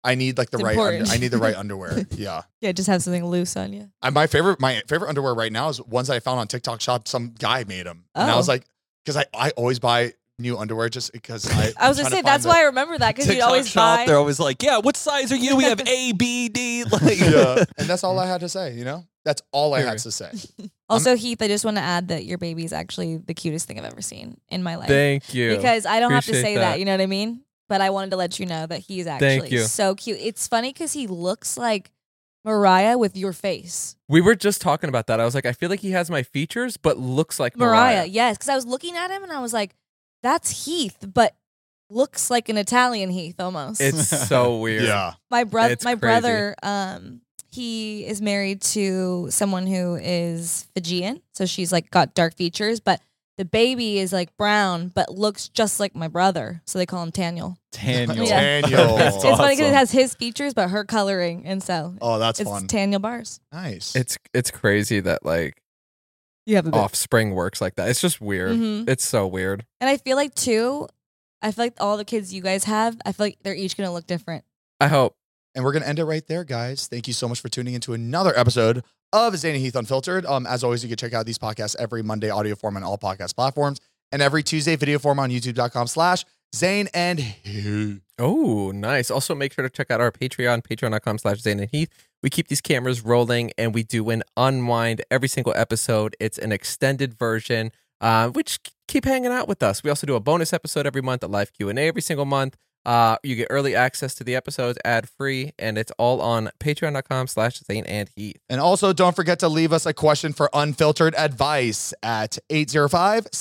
I need like the It's right. important. I need the right underwear. Yeah. Yeah, just have something loose on you. My favorite underwear right now is ones that I found on TikTok Shop. Some guy made them, and I Oh. was like, because I always buy new underwear just because I was gonna say that's why I remember that because you TikTok always shop, buy. they're always like, yeah, what size are you? We have A, B, D. Like, Yeah, and that's all I had to say. You know, that's all I had to say. Also, Heath, I just want to add that your baby is actually the cutest thing I've ever seen in my life. Thank you. Because I don't have to Appreciate say that, you know what I mean? But I wanted to let you know that he's Thank actually you. so cute. It's funny because he looks like Mariah with your face. We were just talking about that. I was like, I feel like he has my features, but looks like Mariah. Yes, because I was looking at him and I was like, that's Heath, but looks like an Italian Heath almost. It's so weird. Yeah, my It's crazy. brother, he is married to someone who is Fijian, so she's like got dark features, but the baby is like brown, but looks just like my brother, so they call him Taniel. Daniel. Yeah. Daniel. It's funny because awesome. it has his features, but her coloring, and so Oh, that's it's fun. Taniel bars. Nice. It's crazy that like You have a bit. offspring works like that. It's just weird. Mhm. It's so weird. And I feel like too, I feel like all the kids you guys have, I feel like they're each gonna look different. I hope. And we're going to end it right there, guys. Thank you so much for tuning into another episode of Zane and Heath Unfiltered. As always, you can check out these podcasts every Monday, audio form on all podcast platforms, and every Tuesday, video form on youtube.com/Zane and Heath. Oh, nice. Also, make sure to check out our Patreon, patreon.com/Zane and Heath. We keep these cameras rolling and we do an unwind every single episode. It's an extended version, which keep hanging out with us. We also do a bonus episode every month, a live Q&A every single month. You get early access to the episodes ad-free, and it's all on patreon.com/Zane and Heath. And also, don't forget to leave us a question for unfiltered advice at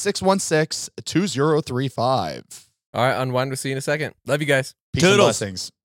805-616-2035. All right, unwind. We'll see you in a second. Love you guys. Peace and Toodles. blessings.